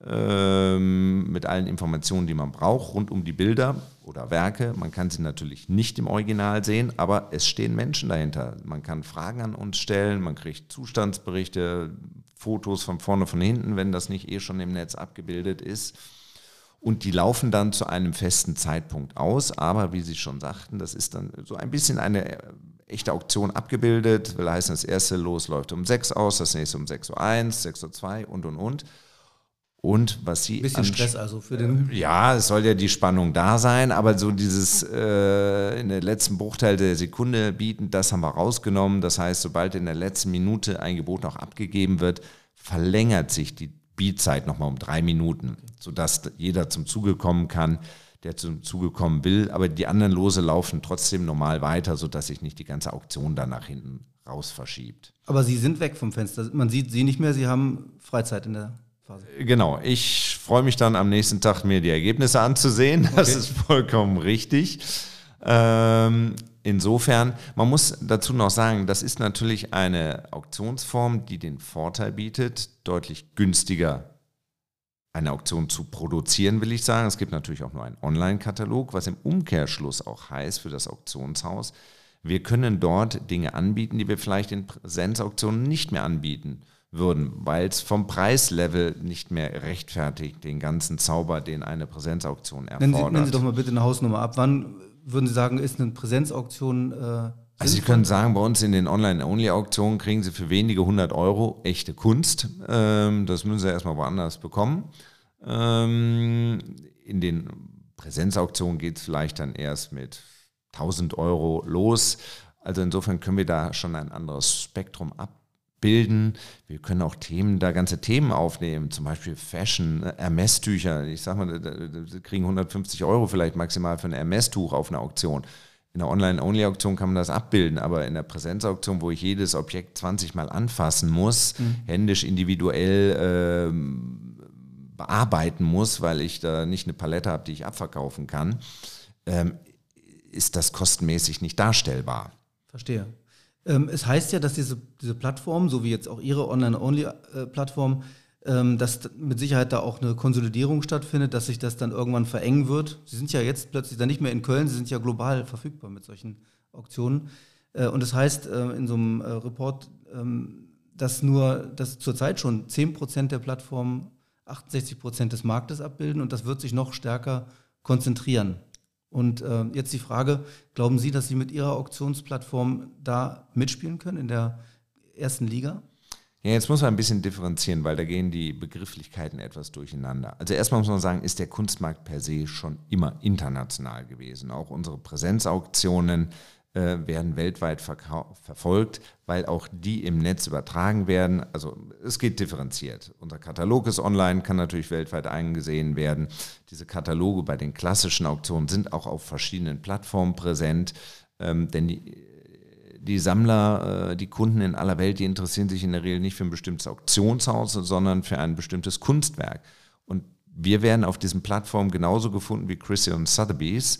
ähm, mit allen Informationen, die man braucht, rund um die Bilder oder Werke. Man kann sie natürlich nicht im Original sehen, aber es stehen Menschen dahinter. Man kann Fragen an uns stellen, man kriegt Zustandsberichte, Fotos von vorne, von hinten, wenn das nicht eh schon im Netz abgebildet ist. Und die laufen dann zu einem festen Zeitpunkt aus, aber wie Sie schon sagten, das ist dann so ein bisschen eine echte Auktion abgebildet. Will heißen, das erste Los läuft um sechs aus, das nächste um sechs Uhr eins, sechs Uhr zwei und, und, und. Und was Sie... Ein bisschen Stress also für den... Ja, es soll ja die Spannung da sein, aber so dieses äh, in der letzten Bruchteil der Sekunde bieten, das haben wir rausgenommen. Das heißt, sobald in der letzten Minute ein Gebot noch abgegeben wird, verlängert sich die Beatzeit nochmal um drei Minuten, sodass jeder zum Zuge kommen kann, der zum Zuge kommen will. Aber die anderen Lose laufen trotzdem normal weiter, sodass sich nicht die ganze Auktion dann nach hinten raus verschiebt. Aber Sie sind weg vom Fenster. Man sieht Sie nicht mehr, Sie haben Freizeit in der Phase. Genau. Ich freue mich dann am nächsten Tag, mir die Ergebnisse anzusehen. Das okay. ist vollkommen richtig. Ähm, insofern, man muss dazu noch sagen, das ist natürlich eine Auktionsform, die den Vorteil bietet, deutlich günstiger eine Auktion zu produzieren, will ich sagen. Es gibt natürlich auch nur einen Online-Katalog, was im Umkehrschluss auch heißt für das Auktionshaus, wir können dort Dinge anbieten, die wir vielleicht in Präsenzauktionen nicht mehr anbieten würden, weil es vom Preislevel nicht mehr rechtfertigt, den ganzen Zauber, den eine Präsenzauktion erfordert. Nennen Sie, nennen Sie doch mal bitte eine Hausnummer ab. Wann würden Sie sagen, ist eine Präsenzauktion äh, Also Sie können sagen, bei uns in den Online-Only-Auktionen kriegen Sie für wenige hundert Euro echte Kunst. Ähm, das müssen Sie erstmal woanders bekommen. Ähm, in den Präsenzauktion geht es vielleicht dann erst mit tausend Euro los. Also insofern können wir da schon ein anderes Spektrum abbilden. Wir können auch Themen, da ganze Themen aufnehmen, zum Beispiel Fashion, Hermes-Tücher. Ich sag mal, sie kriegen hundertfünfzig Euro vielleicht maximal für ein Hermes-Tuch auf einer Auktion. In der Online-Only-Auktion kann man das abbilden, aber in der Präsenzauktion, wo ich jedes Objekt zwanzig Mal anfassen muss, mhm. händisch individuell ähm, bearbeiten muss, weil ich da nicht eine Palette habe, die ich abverkaufen kann, ähm, ist das kostenmäßig nicht darstellbar. Verstehe. Ähm, es heißt ja, dass diese, diese Plattform, so wie jetzt auch Ihre Online-Only-Plattform, ähm, dass mit Sicherheit da auch eine Konsolidierung stattfindet, dass sich das dann irgendwann verengen wird. Sie sind ja jetzt plötzlich dann nicht mehr in Köln, Sie sind ja global verfügbar mit solchen Auktionen. Äh, und das heißt äh, in so einem äh, Report, ähm, dass nur, dass zurzeit schon zehn Prozent der Plattformen achtundsechzig Prozent des Marktes abbilden und das wird sich noch stärker konzentrieren. Und äh, jetzt die Frage, glauben Sie, dass Sie mit Ihrer Auktionsplattform da mitspielen können in der ersten Liga? Ja, jetzt muss man ein bisschen differenzieren, weil da gehen die Begrifflichkeiten etwas durcheinander. Also erstmal muss man sagen, ist der Kunstmarkt per se schon immer international gewesen. Auch unsere Präsenzauktionen äh, werden weltweit verkau- verfolgt, weil auch die im Netz übertragen werden. Also es geht differenziert. Unser Katalog ist online, kann natürlich weltweit eingesehen werden. Diese Kataloge bei den klassischen Auktionen sind auch auf verschiedenen Plattformen präsent, ähm, denn die Die Sammler, die Kunden in aller Welt, die interessieren sich in der Regel nicht für ein bestimmtes Auktionshaus, sondern für ein bestimmtes Kunstwerk. Und wir werden auf diesen Plattformen genauso gefunden wie Christie und Sotheby's.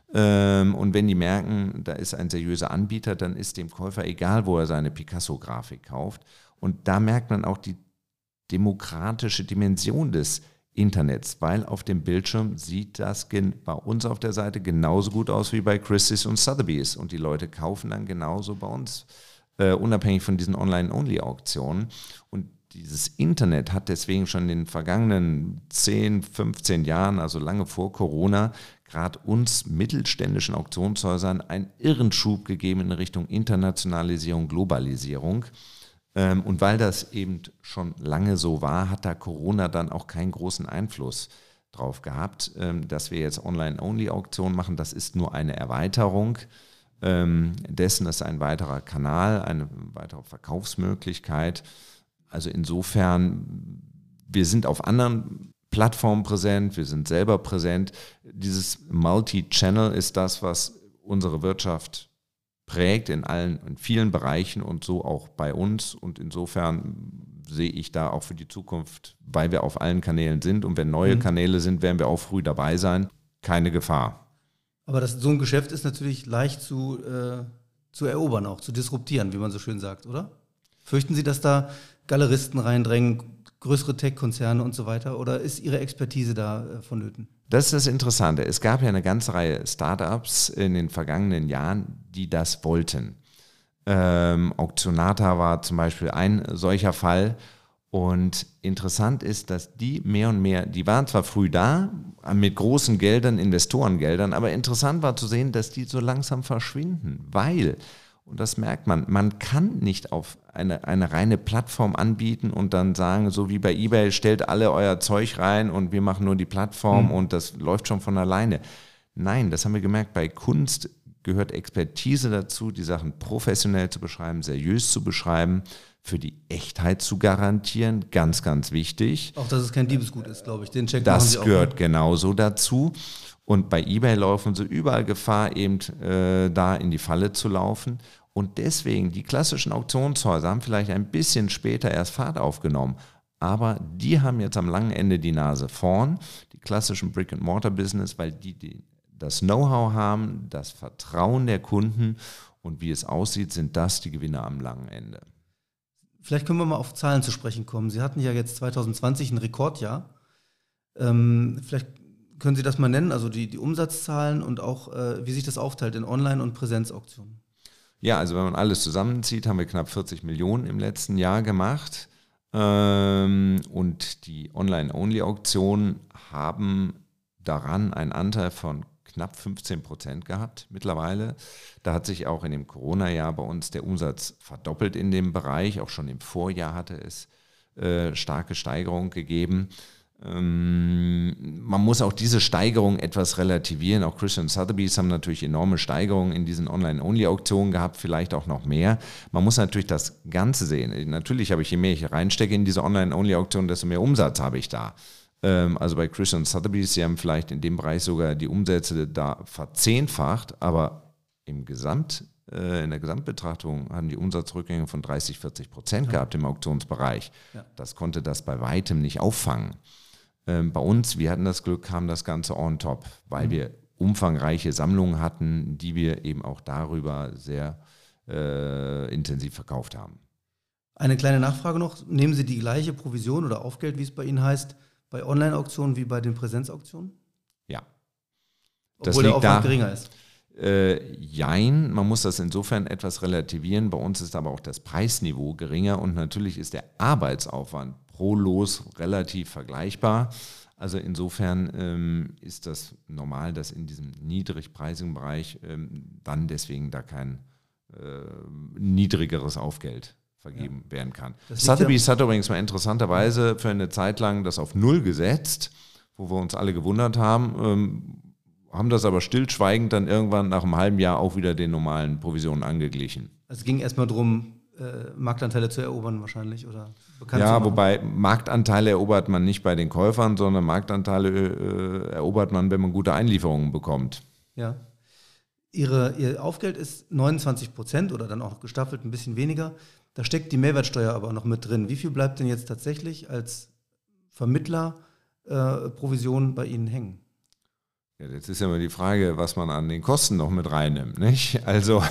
Und wenn die merken, da ist ein seriöser Anbieter, dann ist dem Käufer egal, wo er seine Picasso-Grafik kauft. Und da merkt man auch die demokratische Dimension des Internets, weil auf dem Bildschirm sieht das gen- bei uns auf der Seite genauso gut aus wie bei Christie's und Sotheby's und die Leute kaufen dann genauso bei uns, äh, unabhängig von diesen Online-Only-Auktionen. Und dieses Internet hat deswegen schon in den vergangenen zehn, fünfzehn Jahren, also lange vor Corona, gerade uns mittelständischen Auktionshäusern einen irren Schub gegeben in Richtung Internationalisierung, Globalisierung. Und weil das eben schon lange so war, hat da Corona dann auch keinen großen Einfluss drauf gehabt. Dass wir jetzt Online-Only-Auktionen machen, das ist nur eine Erweiterung dessen, ist ein weiterer Kanal, eine weitere Verkaufsmöglichkeit. Also insofern, wir sind auf anderen Plattformen präsent, wir sind selber präsent. Dieses Multi-Channel ist das, was unsere Wirtschaft prägt in allen, in vielen Bereichen und so auch bei uns. Und insofern sehe ich da auch für die Zukunft, weil wir auf allen Kanälen sind und wenn neue mhm. Kanäle sind, werden wir auch früh dabei sein, keine Gefahr. Aber das, so ein Geschäft ist natürlich leicht zu, äh, zu erobern, auch zu disruptieren, wie man so schön sagt, oder? Fürchten Sie, dass da Galeristen reindrängen, größere Tech-Konzerne und so weiter? Oder ist Ihre Expertise da äh, vonnöten? Das ist das Interessante. Es gab ja eine ganze Reihe Startups in den vergangenen Jahren, die das wollten. Ähm, Auktionata war zum Beispiel ein solcher Fall. Und interessant ist, dass die mehr und mehr, die waren zwar früh da, mit großen Geldern, Investorengeldern, aber interessant war zu sehen, dass die so langsam verschwinden, weil, und das merkt man, man kann nicht auf eine, eine reine Plattform anbieten und dann sagen, so wie bei eBay, stellt alle euer Zeug rein und wir machen nur die Plattform mhm. und das läuft schon von alleine. Nein, das haben wir gemerkt, bei Kunst gehört Expertise dazu, die Sachen professionell zu beschreiben, seriös zu beschreiben, für die Echtheit zu garantieren, ganz, ganz wichtig. Auch, dass es kein Diebesgut ist, glaube ich. Den Check das machen Sie auch. Das gehört genauso dazu. Und bei eBay laufen sie überall Gefahr, eben äh, da in die Falle zu laufen. Und deswegen, die klassischen Auktionshäuser haben vielleicht ein bisschen später erst Fahrt aufgenommen. Aber die haben jetzt am langen Ende die Nase vorn, die klassischen Brick-and-Mortar-Business, weil die, die das Know-how haben, das Vertrauen der Kunden und wie es aussieht, sind das die Gewinner am langen Ende. Vielleicht können wir mal auf Zahlen zu sprechen kommen. Sie hatten ja jetzt zwanzig zwanzig ein Rekordjahr. Ähm, vielleicht können Sie das mal nennen, also die, die Umsatzzahlen und auch, äh, wie sich das aufteilt in Online- und Präsenzauktionen. Ja, also wenn man alles zusammenzieht, haben wir knapp vierzig Millionen im letzten Jahr gemacht. Ähm, und die Online-Only-Auktionen haben daran einen Anteil von knapp fünfzehn Prozent gehabt mittlerweile. Da hat sich auch in dem Corona-Jahr bei uns der Umsatz verdoppelt in dem Bereich. Auch schon im Vorjahr hatte es äh, starke Steigerung gegeben. Ähm, man muss auch diese Steigerung etwas relativieren. Auch Christian Sotheby's haben natürlich enorme Steigerungen in diesen Online-Only-Auktionen gehabt, vielleicht auch noch mehr. Man muss natürlich das Ganze sehen. Natürlich habe ich, je mehr ich reinstecke in diese Online-Only-Auktion, desto mehr Umsatz habe ich da. Ähm, also bei Christian Sotheby's, sie haben vielleicht in dem Bereich sogar die Umsätze da verzehnfacht, aber im Gesamt in der Gesamtbetrachtung haben die Umsatzrückgänge von dreißig, vierzig Prozent ja. gehabt im Auktionsbereich. Ja. Das konnte das bei weitem nicht auffangen. Ähm, bei uns, wir hatten das Glück, kam das Ganze on top, weil mhm. wir umfangreiche Sammlungen hatten, die wir eben auch darüber sehr äh, intensiv verkauft haben. Eine kleine Nachfrage noch. Nehmen Sie die gleiche Provision oder Aufgeld, wie es bei Ihnen heißt, bei Online-Auktionen wie bei den Präsenzauktionen? Ja. Das Obwohl der Aufwand da, geringer ist. Äh, jein, man muss das insofern etwas relativieren. Bei uns ist aber auch das Preisniveau geringer und natürlich ist der Arbeitsaufwand pro Los relativ vergleichbar. Also insofern ähm, ist das normal, dass in diesem niedrigpreisigen Bereich ähm, dann deswegen da kein äh, niedrigeres Aufgeld vergeben ja. werden kann. Sotheby's hat übrigens mal interessanterweise für eine Zeit lang das auf Null gesetzt, wo wir uns alle gewundert haben, ähm, haben das aber stillschweigend dann irgendwann nach einem halben Jahr auch wieder den normalen Provisionen angeglichen. Es ging erstmal darum, äh, Marktanteile zu erobern wahrscheinlich oder bekannt ja, zu machen. Wobei Marktanteile erobert man nicht bei den Käufern, sondern Marktanteile äh, erobert man, wenn man gute Einlieferungen bekommt. Ja. Ihre, Ihr Aufgeld ist neunundzwanzig Prozent oder dann auch gestaffelt ein bisschen weniger. Da steckt die Mehrwertsteuer aber noch mit drin. Wie viel bleibt denn jetzt tatsächlich als Vermittler äh, Provision bei Ihnen hängen? Ja, jetzt ist ja immer die Frage, was man an den Kosten noch mit reinnimmt, nicht? Also,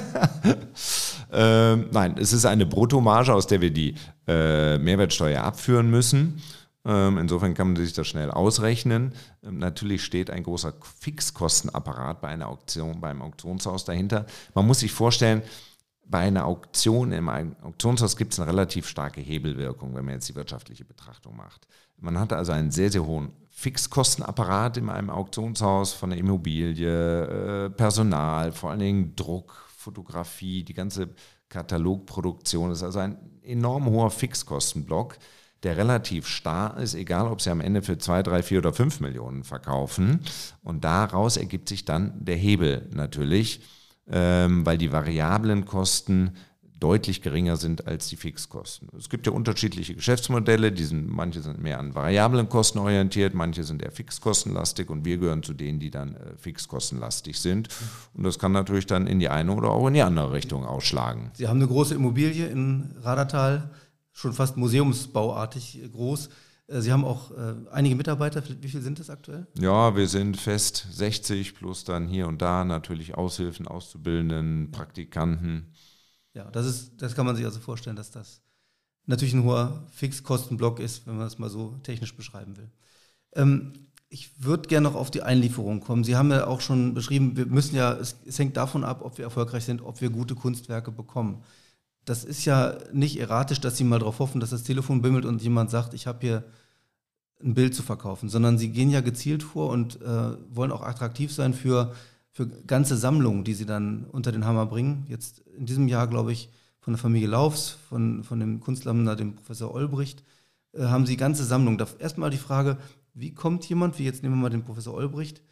ähm, nein, es ist eine Bruttomarge, aus der wir die äh, Mehrwertsteuer abführen müssen. Ähm, insofern kann man sich das schnell ausrechnen. Ähm, natürlich steht ein großer Fixkostenapparat bei einer Auktion, beim Auktionshaus dahinter. Man muss sich vorstellen, bei einer Auktion im Auktionshaus gibt es eine relativ starke Hebelwirkung, wenn man jetzt die wirtschaftliche Betrachtung macht. Man hat also einen sehr, sehr hohen Fixkostenapparat in einem Auktionshaus von der Immobilie, äh, Personal, vor allen Dingen Druck, Fotografie, die ganze Katalogproduktion. Das ist also ein enorm hoher Fixkostenblock, der relativ starr ist, egal ob Sie am Ende für zwei, drei, vier oder fünf Millionen verkaufen. Und daraus ergibt sich dann der Hebel natürlich, ähm, weil die variablen Kosten deutlich geringer sind als die Fixkosten. Es gibt ja unterschiedliche Geschäftsmodelle, die sind, manche sind mehr an variablen Kosten orientiert, manche sind eher fixkostenlastig und wir gehören zu denen, die dann äh, fixkostenlastig sind. Und das kann natürlich dann in die eine oder auch in die andere Richtung ausschlagen. Sie haben eine große Immobilie in Radertal, schon fast museumsbauartig groß. Sie haben auch äh, einige Mitarbeiter. Wie viele sind das aktuell? Ja, wir sind fest sechzig plus dann hier und da natürlich Aushilfen, Auszubildenden, Praktikanten. Ja, das ist, das kann man sich also vorstellen, dass das natürlich ein hoher Fixkostenblock ist, wenn man das mal so technisch beschreiben will. Ähm, ich würde gerne noch auf die Einlieferung kommen. Sie haben ja auch schon beschrieben, wir müssen ja, es, es hängt davon ab, ob wir erfolgreich sind, ob wir gute Kunstwerke bekommen. Das ist ja nicht erratisch, dass Sie mal darauf hoffen, dass das Telefon bimmelt und jemand sagt, ich habe hier ein Bild zu verkaufen, sondern Sie gehen ja gezielt vor und äh, wollen auch attraktiv sein für für ganze Sammlungen, die Sie dann unter den Hammer bringen. Jetzt in diesem Jahr, glaube ich, von der Familie Laufs, von, von dem Kunstsammler, dem Professor Olbricht, äh, haben Sie ganze Sammlungen. Da erstmal die Frage, wie kommt jemand, wie jetzt nehmen wir mal den Professor Olbricht,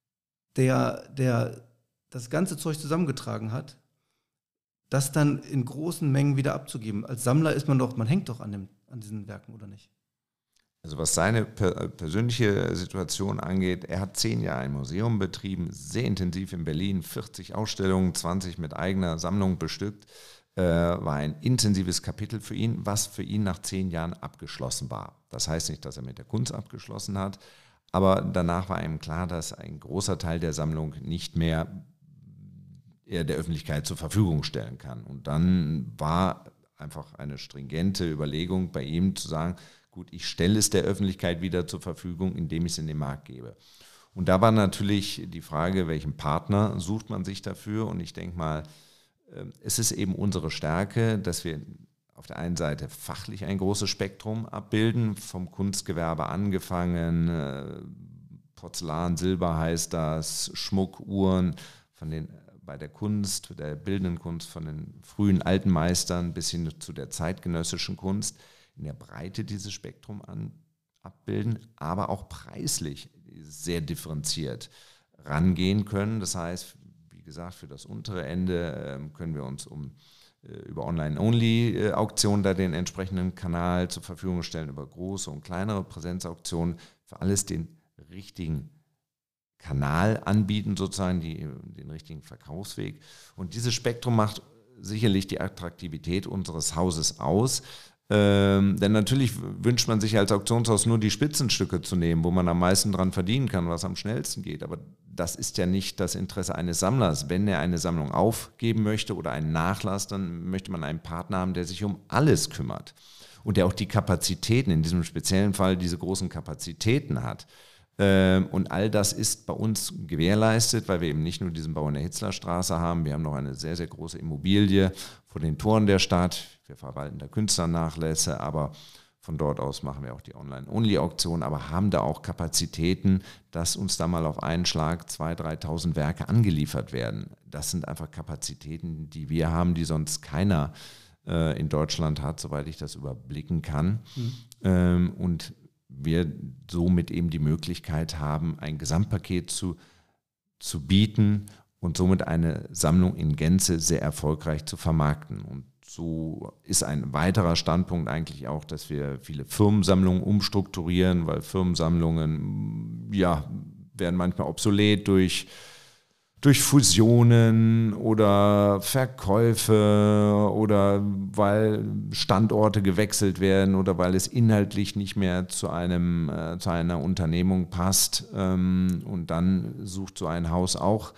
der, der das ganze Zeug zusammengetragen hat, das dann in großen Mengen wieder abzugeben? Als Sammler ist man doch, man hängt doch an, dem, an diesen Werken, oder nicht? Also was seine per- persönliche Situation angeht, er hat zehn Jahre ein Museum betrieben, sehr intensiv in Berlin, vierzig Ausstellungen, zwanzig mit eigener Sammlung bestückt, äh, war ein intensives Kapitel für ihn, was für ihn nach zehn Jahren abgeschlossen war. Das heißt nicht, dass er mit der Kunst abgeschlossen hat, aber danach war ihm klar, dass ein großer Teil der Sammlung nicht mehr er der Öffentlichkeit zur Verfügung stellen kann. Und dann war einfach eine stringente Überlegung bei ihm zu sagen, gut, ich stelle es der Öffentlichkeit wieder zur Verfügung, indem ich es in den Markt gebe. Und da war natürlich die Frage, welchen Partner sucht man sich dafür? Und ich denke mal, es ist eben unsere Stärke, dass wir auf der einen Seite fachlich ein großes Spektrum abbilden, vom Kunstgewerbe angefangen, Porzellan, Silber heißt das, Schmuck, Uhren, von den, bei der Kunst, der bildenden Kunst, von den frühen alten Meistern bis hin zu der zeitgenössischen Kunst, in der Breite dieses Spektrum an, abbilden, aber auch preislich sehr differenziert rangehen können. Das heißt, wie gesagt, für das untere Ende äh, können wir uns um äh, über Online-Only-Auktionen da den entsprechenden Kanal zur Verfügung stellen, über große und kleinere Präsenzauktionen, für alles den richtigen Kanal anbieten, sozusagen die, den richtigen Verkaufsweg. Und dieses Spektrum macht sicherlich die Attraktivität unseres Hauses aus. Ähm, denn natürlich wünscht man sich als Auktionshaus nur die Spitzenstücke zu nehmen, wo man am meisten dran verdienen kann, was am schnellsten geht. Aber das ist ja nicht das Interesse eines Sammlers. Wenn er eine Sammlung aufgeben möchte oder einen Nachlass, dann möchte man einen Partner haben, der sich um alles kümmert und der auch die Kapazitäten, in diesem speziellen Fall diese großen Kapazitäten hat. Ähm, und all das ist bei uns gewährleistet, weil wir eben nicht nur diesen Bau in der Hitzlerstraße haben, wir haben noch eine sehr, sehr große Immobilie vor den Toren der Stadt. Wir verwalten da Künstlernachlässe, aber von dort aus machen wir auch die Online-Only-Auktion, aber haben da auch Kapazitäten, dass uns da mal auf einen Schlag zweitausend, dreitausend Werke angeliefert werden. Das sind einfach Kapazitäten, die wir haben, die sonst keiner äh, in Deutschland hat, soweit ich das überblicken kann. Mhm. Ähm, und wir somit eben die Möglichkeit haben, ein Gesamtpaket zu, zu bieten und somit eine Sammlung in Gänze sehr erfolgreich zu vermarkten. Und so ist ein weiterer Standpunkt eigentlich auch, dass wir viele Firmensammlungen umstrukturieren, weil Firmensammlungen ja, werden manchmal obsolet durch, durch Fusionen oder Verkäufe oder weil Standorte gewechselt werden oder weil es inhaltlich nicht mehr zu, einem, äh, zu einer Unternehmung passt. Ähm, und dann sucht so ein Haus auch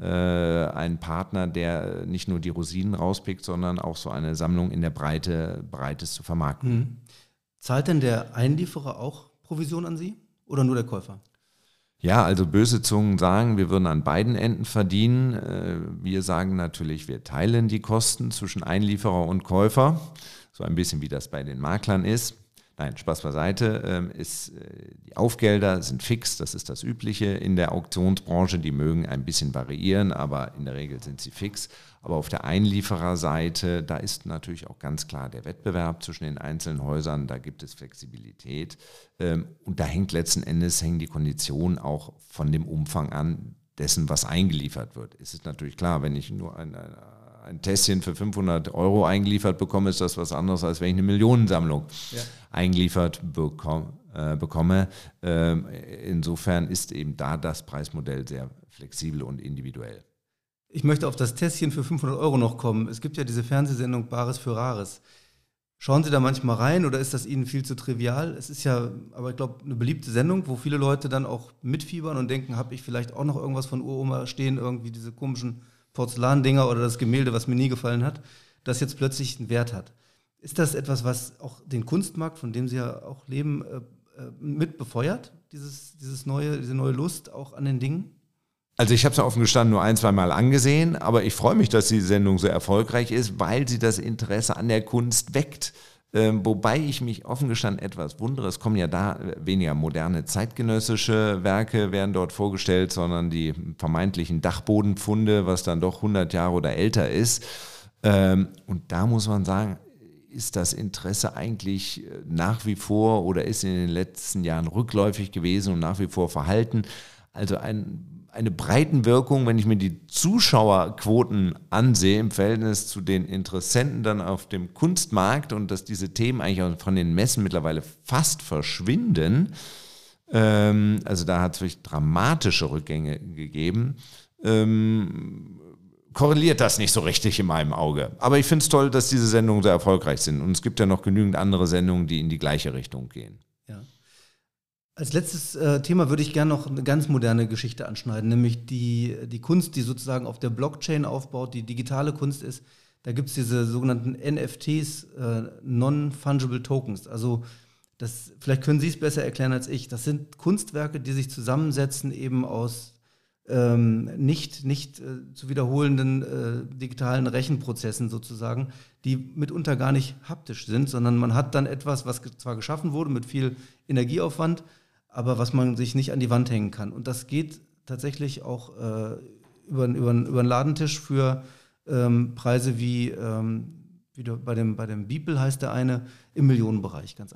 ein Partner, der nicht nur die Rosinen rauspickt, sondern auch so eine Sammlung in der Breite bereit ist zu vermarkten. Mhm. Zahlt denn der Einlieferer auch Provision an Sie oder nur der Käufer? Ja, also böse Zungen sagen, wir würden an beiden Enden verdienen. Wir sagen natürlich, wir teilen die Kosten zwischen Einlieferer und Käufer, so ein bisschen wie das bei den Maklern ist. Nein, Spaß beiseite, ist, die Aufgelder sind fix, das ist das Übliche in der Auktionsbranche, die mögen ein bisschen variieren, aber in der Regel sind sie fix. Aber auf der Einliefererseite, da ist natürlich auch ganz klar der Wettbewerb zwischen den einzelnen Häusern, da gibt es Flexibilität und da hängt letzten Endes, hängen die Konditionen auch von dem Umfang an dessen, was eingeliefert wird. Es ist natürlich klar, wenn ich nur ein, ein ein Tässchen für fünfhundert Euro eingeliefert bekomme, ist das was anderes, als wenn ich eine Millionensammlung ja. eingeliefert bekomme. Äh, bekomme. Ähm, insofern ist eben da das Preismodell sehr flexibel und individuell. Ich möchte auf das Tässchen für fünfhundert Euro noch kommen. Es gibt ja diese Fernsehsendung Bares für Rares. Schauen Sie da manchmal rein oder ist das Ihnen viel zu trivial? Es ist ja, aber ich glaube, eine beliebte Sendung, wo viele Leute dann auch mitfiebern und denken, habe ich vielleicht auch noch irgendwas von Uroma stehen, irgendwie diese komischen Porzellandinger oder das Gemälde, was mir nie gefallen hat, das jetzt plötzlich einen Wert hat. Ist das etwas, was auch den Kunstmarkt, von dem Sie ja auch leben, äh, mit befeuert, dieses, dieses neue, diese neue Lust auch an den Dingen? Also ich habe es ja offen gestanden nur ein, zwei Mal angesehen, aber ich freue mich, dass die Sendung so erfolgreich ist, weil sie das Interesse an der Kunst weckt. Ähm, wobei ich mich offen gestanden etwas wundere, es kommen ja da weniger moderne zeitgenössische Werke werden dort vorgestellt, sondern die vermeintlichen Dachbodenfunde, was dann doch hundert Jahre oder älter ist. Ähm, und da muss man sagen, ist das Interesse eigentlich nach wie vor oder ist in den letzten Jahren rückläufig gewesen und nach wie vor verhalten. Also ein eine Breitenwirkung, wenn ich mir die Zuschauerquoten ansehe im Verhältnis zu den Interessenten dann auf dem Kunstmarkt und dass diese Themen eigentlich auch von den Messen mittlerweile fast verschwinden, ähm, also da hat es wirklich dramatische Rückgänge gegeben, ähm, korreliert das nicht so richtig in meinem Auge. Aber ich finde es toll, dass diese Sendungen so erfolgreich sind und es gibt ja noch genügend andere Sendungen, die in die gleiche Richtung gehen. Ja. Als letztes äh, Thema würde ich gerne noch eine ganz moderne Geschichte anschneiden, nämlich die, die Kunst, die sozusagen auf der Blockchain aufbaut, die digitale Kunst ist. Da gibt es diese sogenannten N F Ts, äh, Non-Fungible Tokens. Also das, vielleicht können Sie es besser erklären als ich. Das sind Kunstwerke, die sich zusammensetzen eben aus ähm, nicht, nicht äh, zu wiederholenden äh, digitalen Rechenprozessen sozusagen, die mitunter gar nicht haptisch sind, sondern man hat dann etwas, was zwar geschaffen wurde mit viel Energieaufwand, aber was man sich nicht an die Wand hängen kann. Und das geht tatsächlich auch äh, über, über, über einen Ladentisch für ähm, Preise wie, ähm, wie bei dem, bei dem Beeple heißt der eine, im Millionenbereich, ganz einfach.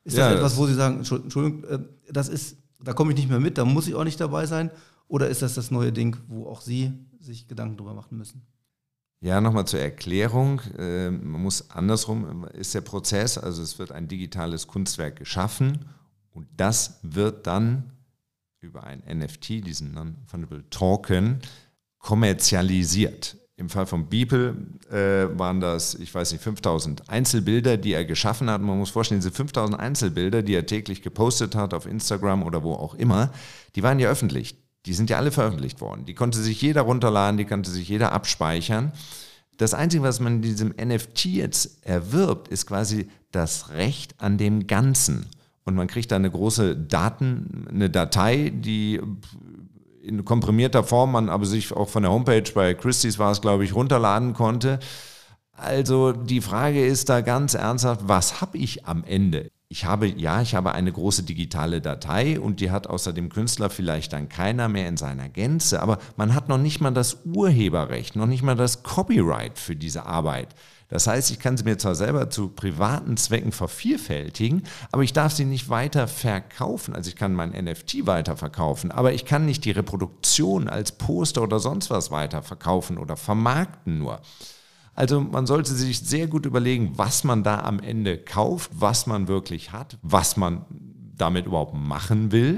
Ist das ja, etwas, das wo Sie sagen, Entschuldigung, das ist, da komme ich nicht mehr mit, da muss ich auch nicht dabei sein? Oder ist das das neue Ding, wo auch Sie sich Gedanken drüber machen müssen? Ja, nochmal zur Erklärung. Man muss andersrum, ist der Prozess, also es wird ein digitales Kunstwerk geschaffen und das wird dann über ein N F T, diesen Non-Fungible Token, kommerzialisiert. Im Fall von Beeple äh, waren das, ich weiß nicht, fünftausend Einzelbilder, die er geschaffen hat. Man muss vorstellen, diese fünftausend Einzelbilder, die er täglich gepostet hat auf Instagram oder wo auch immer, die waren ja öffentlich. Die sind ja alle veröffentlicht worden. Die konnte sich jeder runterladen, die konnte sich jeder abspeichern. Das Einzige, was man in diesem N F T jetzt erwirbt, ist quasi das Recht an dem Ganzen. Und man kriegt da eine große Daten, eine Datei, die in komprimierter Form man aber sich auch von der Homepage bei Christie's war es, glaube ich, runterladen konnte. Also die Frage ist da ganz ernsthaft, was habe ich am Ende? Ich habe, ja, ich habe eine große digitale Datei und die hat außer dem Künstler vielleicht dann keiner mehr in seiner Gänze, aber man hat noch nicht mal das Urheberrecht, noch nicht mal das Copyright für diese Arbeit. Das heißt, ich kann sie mir zwar selber zu privaten Zwecken vervielfältigen, aber ich darf sie nicht weiter verkaufen. Also ich kann mein N F T weiter verkaufen, aber ich kann nicht die Reproduktion als Poster oder sonst was weiter verkaufen oder vermarkten nur. Also man sollte sich sehr gut überlegen, was man da am Ende kauft, was man wirklich hat, was man damit überhaupt machen will.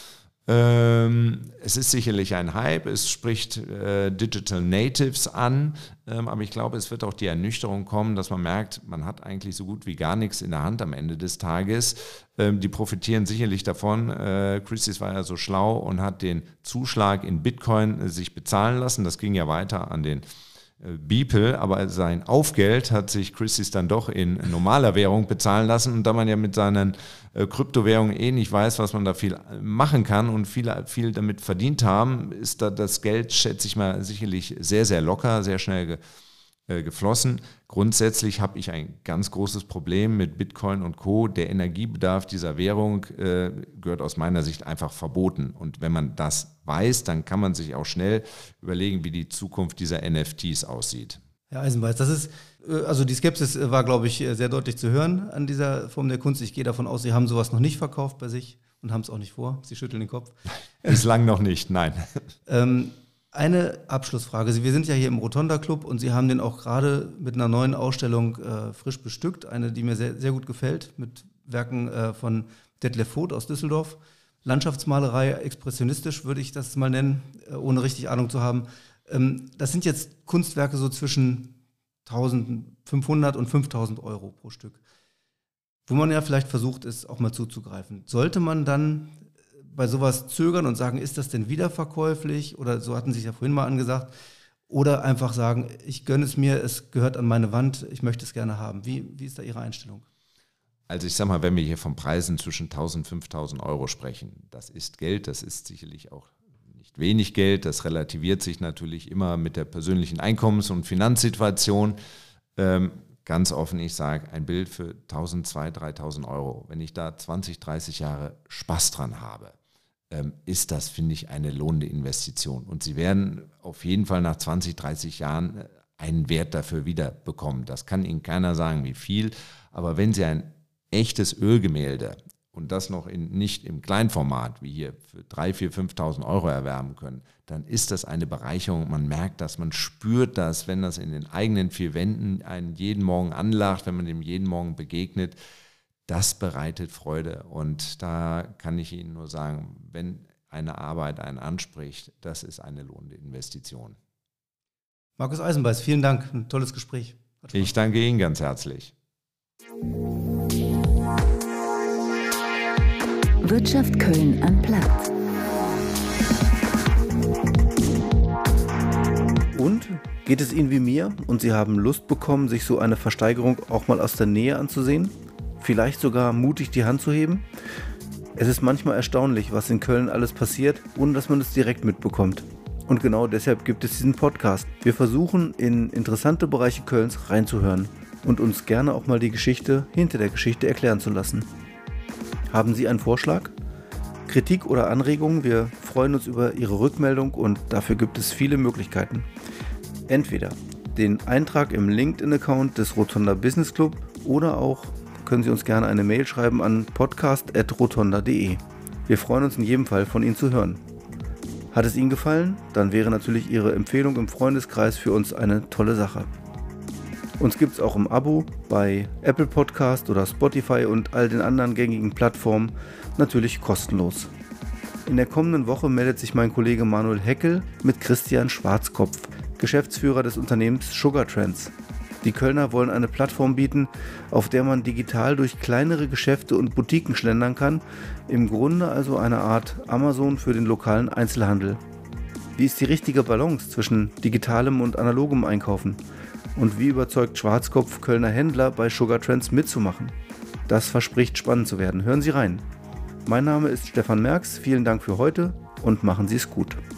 Ähm, es ist sicherlich ein Hype, es spricht äh, Digital Natives an, ähm, aber ich glaube, es wird auch die Ernüchterung kommen, dass man merkt, man hat eigentlich so gut wie gar nichts in der Hand am Ende des Tages. Ähm, die profitieren sicherlich davon. Äh, Christie's war ja so schlau und hat den Zuschlag in Bitcoin äh, sich bezahlen lassen. Das ging ja weiter an den Beeple, aber sein Aufgeld hat sich Christie's dann doch in normaler Währung bezahlen lassen und da man ja mit seinen äh, Kryptowährungen eh nicht weiß, was man da viel machen kann und viel, viel damit verdient haben, ist da das Geld, schätze ich mal, sicherlich sehr, sehr locker, sehr schnell ge, äh, geflossen. Grundsätzlich habe ich ein ganz großes Problem mit Bitcoin und Co. Der Energiebedarf dieser Währung äh, gehört aus meiner Sicht einfach verboten. Und wenn man das weiß, dann kann man sich auch schnell überlegen, wie die Zukunft dieser N F Ts aussieht. Herr Eisenbeiß, das ist, also die Skepsis war, glaube ich, sehr deutlich zu hören an dieser Form der Kunst. Ich gehe davon aus, Sie haben sowas noch nicht verkauft bei sich und haben es auch nicht vor. Sie schütteln den Kopf. Bislang noch nicht, nein. ähm, Eine Abschlussfrage. Wir sind ja hier im Rotonda Club und Sie haben den auch gerade mit einer neuen Ausstellung äh, frisch bestückt. Eine, die mir sehr, sehr gut gefällt, mit Werken äh, von Detlef Voth aus Düsseldorf. Landschaftsmalerei, expressionistisch würde ich das mal nennen, äh, ohne richtig Ahnung zu haben. Ähm, das sind jetzt Kunstwerke so zwischen eintausendfünfhundert und fünftausend Euro pro Stück. Wo man ja vielleicht versucht ist, auch mal zuzugreifen. Sollte man dann bei sowas zögern und sagen, ist das denn wiederverkäuflich? Oder so hatten Sie es ja vorhin mal angesagt. Oder einfach sagen, ich gönne es mir, es gehört an meine Wand, ich möchte es gerne haben. Wie, wie ist da Ihre Einstellung? Also ich sag mal, wenn wir hier von Preisen zwischen tausend und fünftausend Euro sprechen, das ist Geld, das ist sicherlich auch nicht wenig Geld, das relativiert sich natürlich immer mit der persönlichen Einkommens- und Finanzsituation. Ähm, ganz offen, ich sage, ein Bild für tausendzweihundert, dreitausend Euro, wenn ich da zwanzig, dreißig Jahre Spaß dran habe, ist das, finde ich, eine lohnende Investition. Und Sie werden auf jeden Fall nach zwanzig, dreißig Jahren einen Wert dafür wieder bekommen. Das kann Ihnen keiner sagen, wie viel. Aber wenn Sie ein echtes Ölgemälde und das noch in, nicht im Kleinformat, wie hier für dreitausend, viertausend, fünftausend Euro erwerben können, dann ist das eine Bereicherung. Man merkt das, man spürt das, wenn das in den eigenen vier Wänden einen jeden Morgen anlacht, wenn man dem jeden Morgen begegnet. Das bereitet Freude und da kann ich Ihnen nur sagen, wenn eine Arbeit einen anspricht, das ist eine lohnende Investition. Markus Eisenbeiß, vielen Dank, ein tolles Gespräch. Ich danke Ihnen ganz herzlich. Wirtschaft Köln am Platz. Und geht es Ihnen wie mir und Sie haben Lust bekommen, sich so eine Versteigerung auch mal aus der Nähe anzusehen? Vielleicht sogar mutig die Hand zu heben? Es ist manchmal erstaunlich, was in Köln alles passiert, ohne dass man es direkt mitbekommt. Und genau deshalb gibt es diesen Podcast. Wir versuchen, in interessante Bereiche Kölns reinzuhören und uns gerne auch mal die Geschichte hinter der Geschichte erklären zu lassen. Haben Sie einen Vorschlag? Kritik oder Anregungen? Wir freuen uns über Ihre Rückmeldung und dafür gibt es viele Möglichkeiten. Entweder den Eintrag im LinkedIn-Account des Rotonda Business Club oder auch können Sie uns gerne eine Mail schreiben an podcast at rotonda punkt de. Wir freuen uns in jedem Fall, von Ihnen zu hören. Hat es Ihnen gefallen? Dann wäre natürlich Ihre Empfehlung im Freundeskreis für uns eine tolle Sache. Uns gibt es auch im Abo bei Apple Podcast oder Spotify und all den anderen gängigen Plattformen, natürlich kostenlos. In der kommenden Woche meldet sich mein Kollege Manuel Heckel mit Christian Schwarzkopf, Geschäftsführer des Unternehmens Sugar Trends. Die Kölner wollen eine Plattform bieten, auf der man digital durch kleinere Geschäfte und Boutiquen schlendern kann, im Grunde also eine Art Amazon für den lokalen Einzelhandel. Wie ist die richtige Balance zwischen digitalem und analogem Einkaufen? Und wie überzeugt Schwarzkopf Kölner Händler bei Sugar Trends mitzumachen? Das verspricht spannend zu werden. Hören Sie rein. Mein Name ist Stefan Merx, vielen Dank für heute und machen Sie es gut.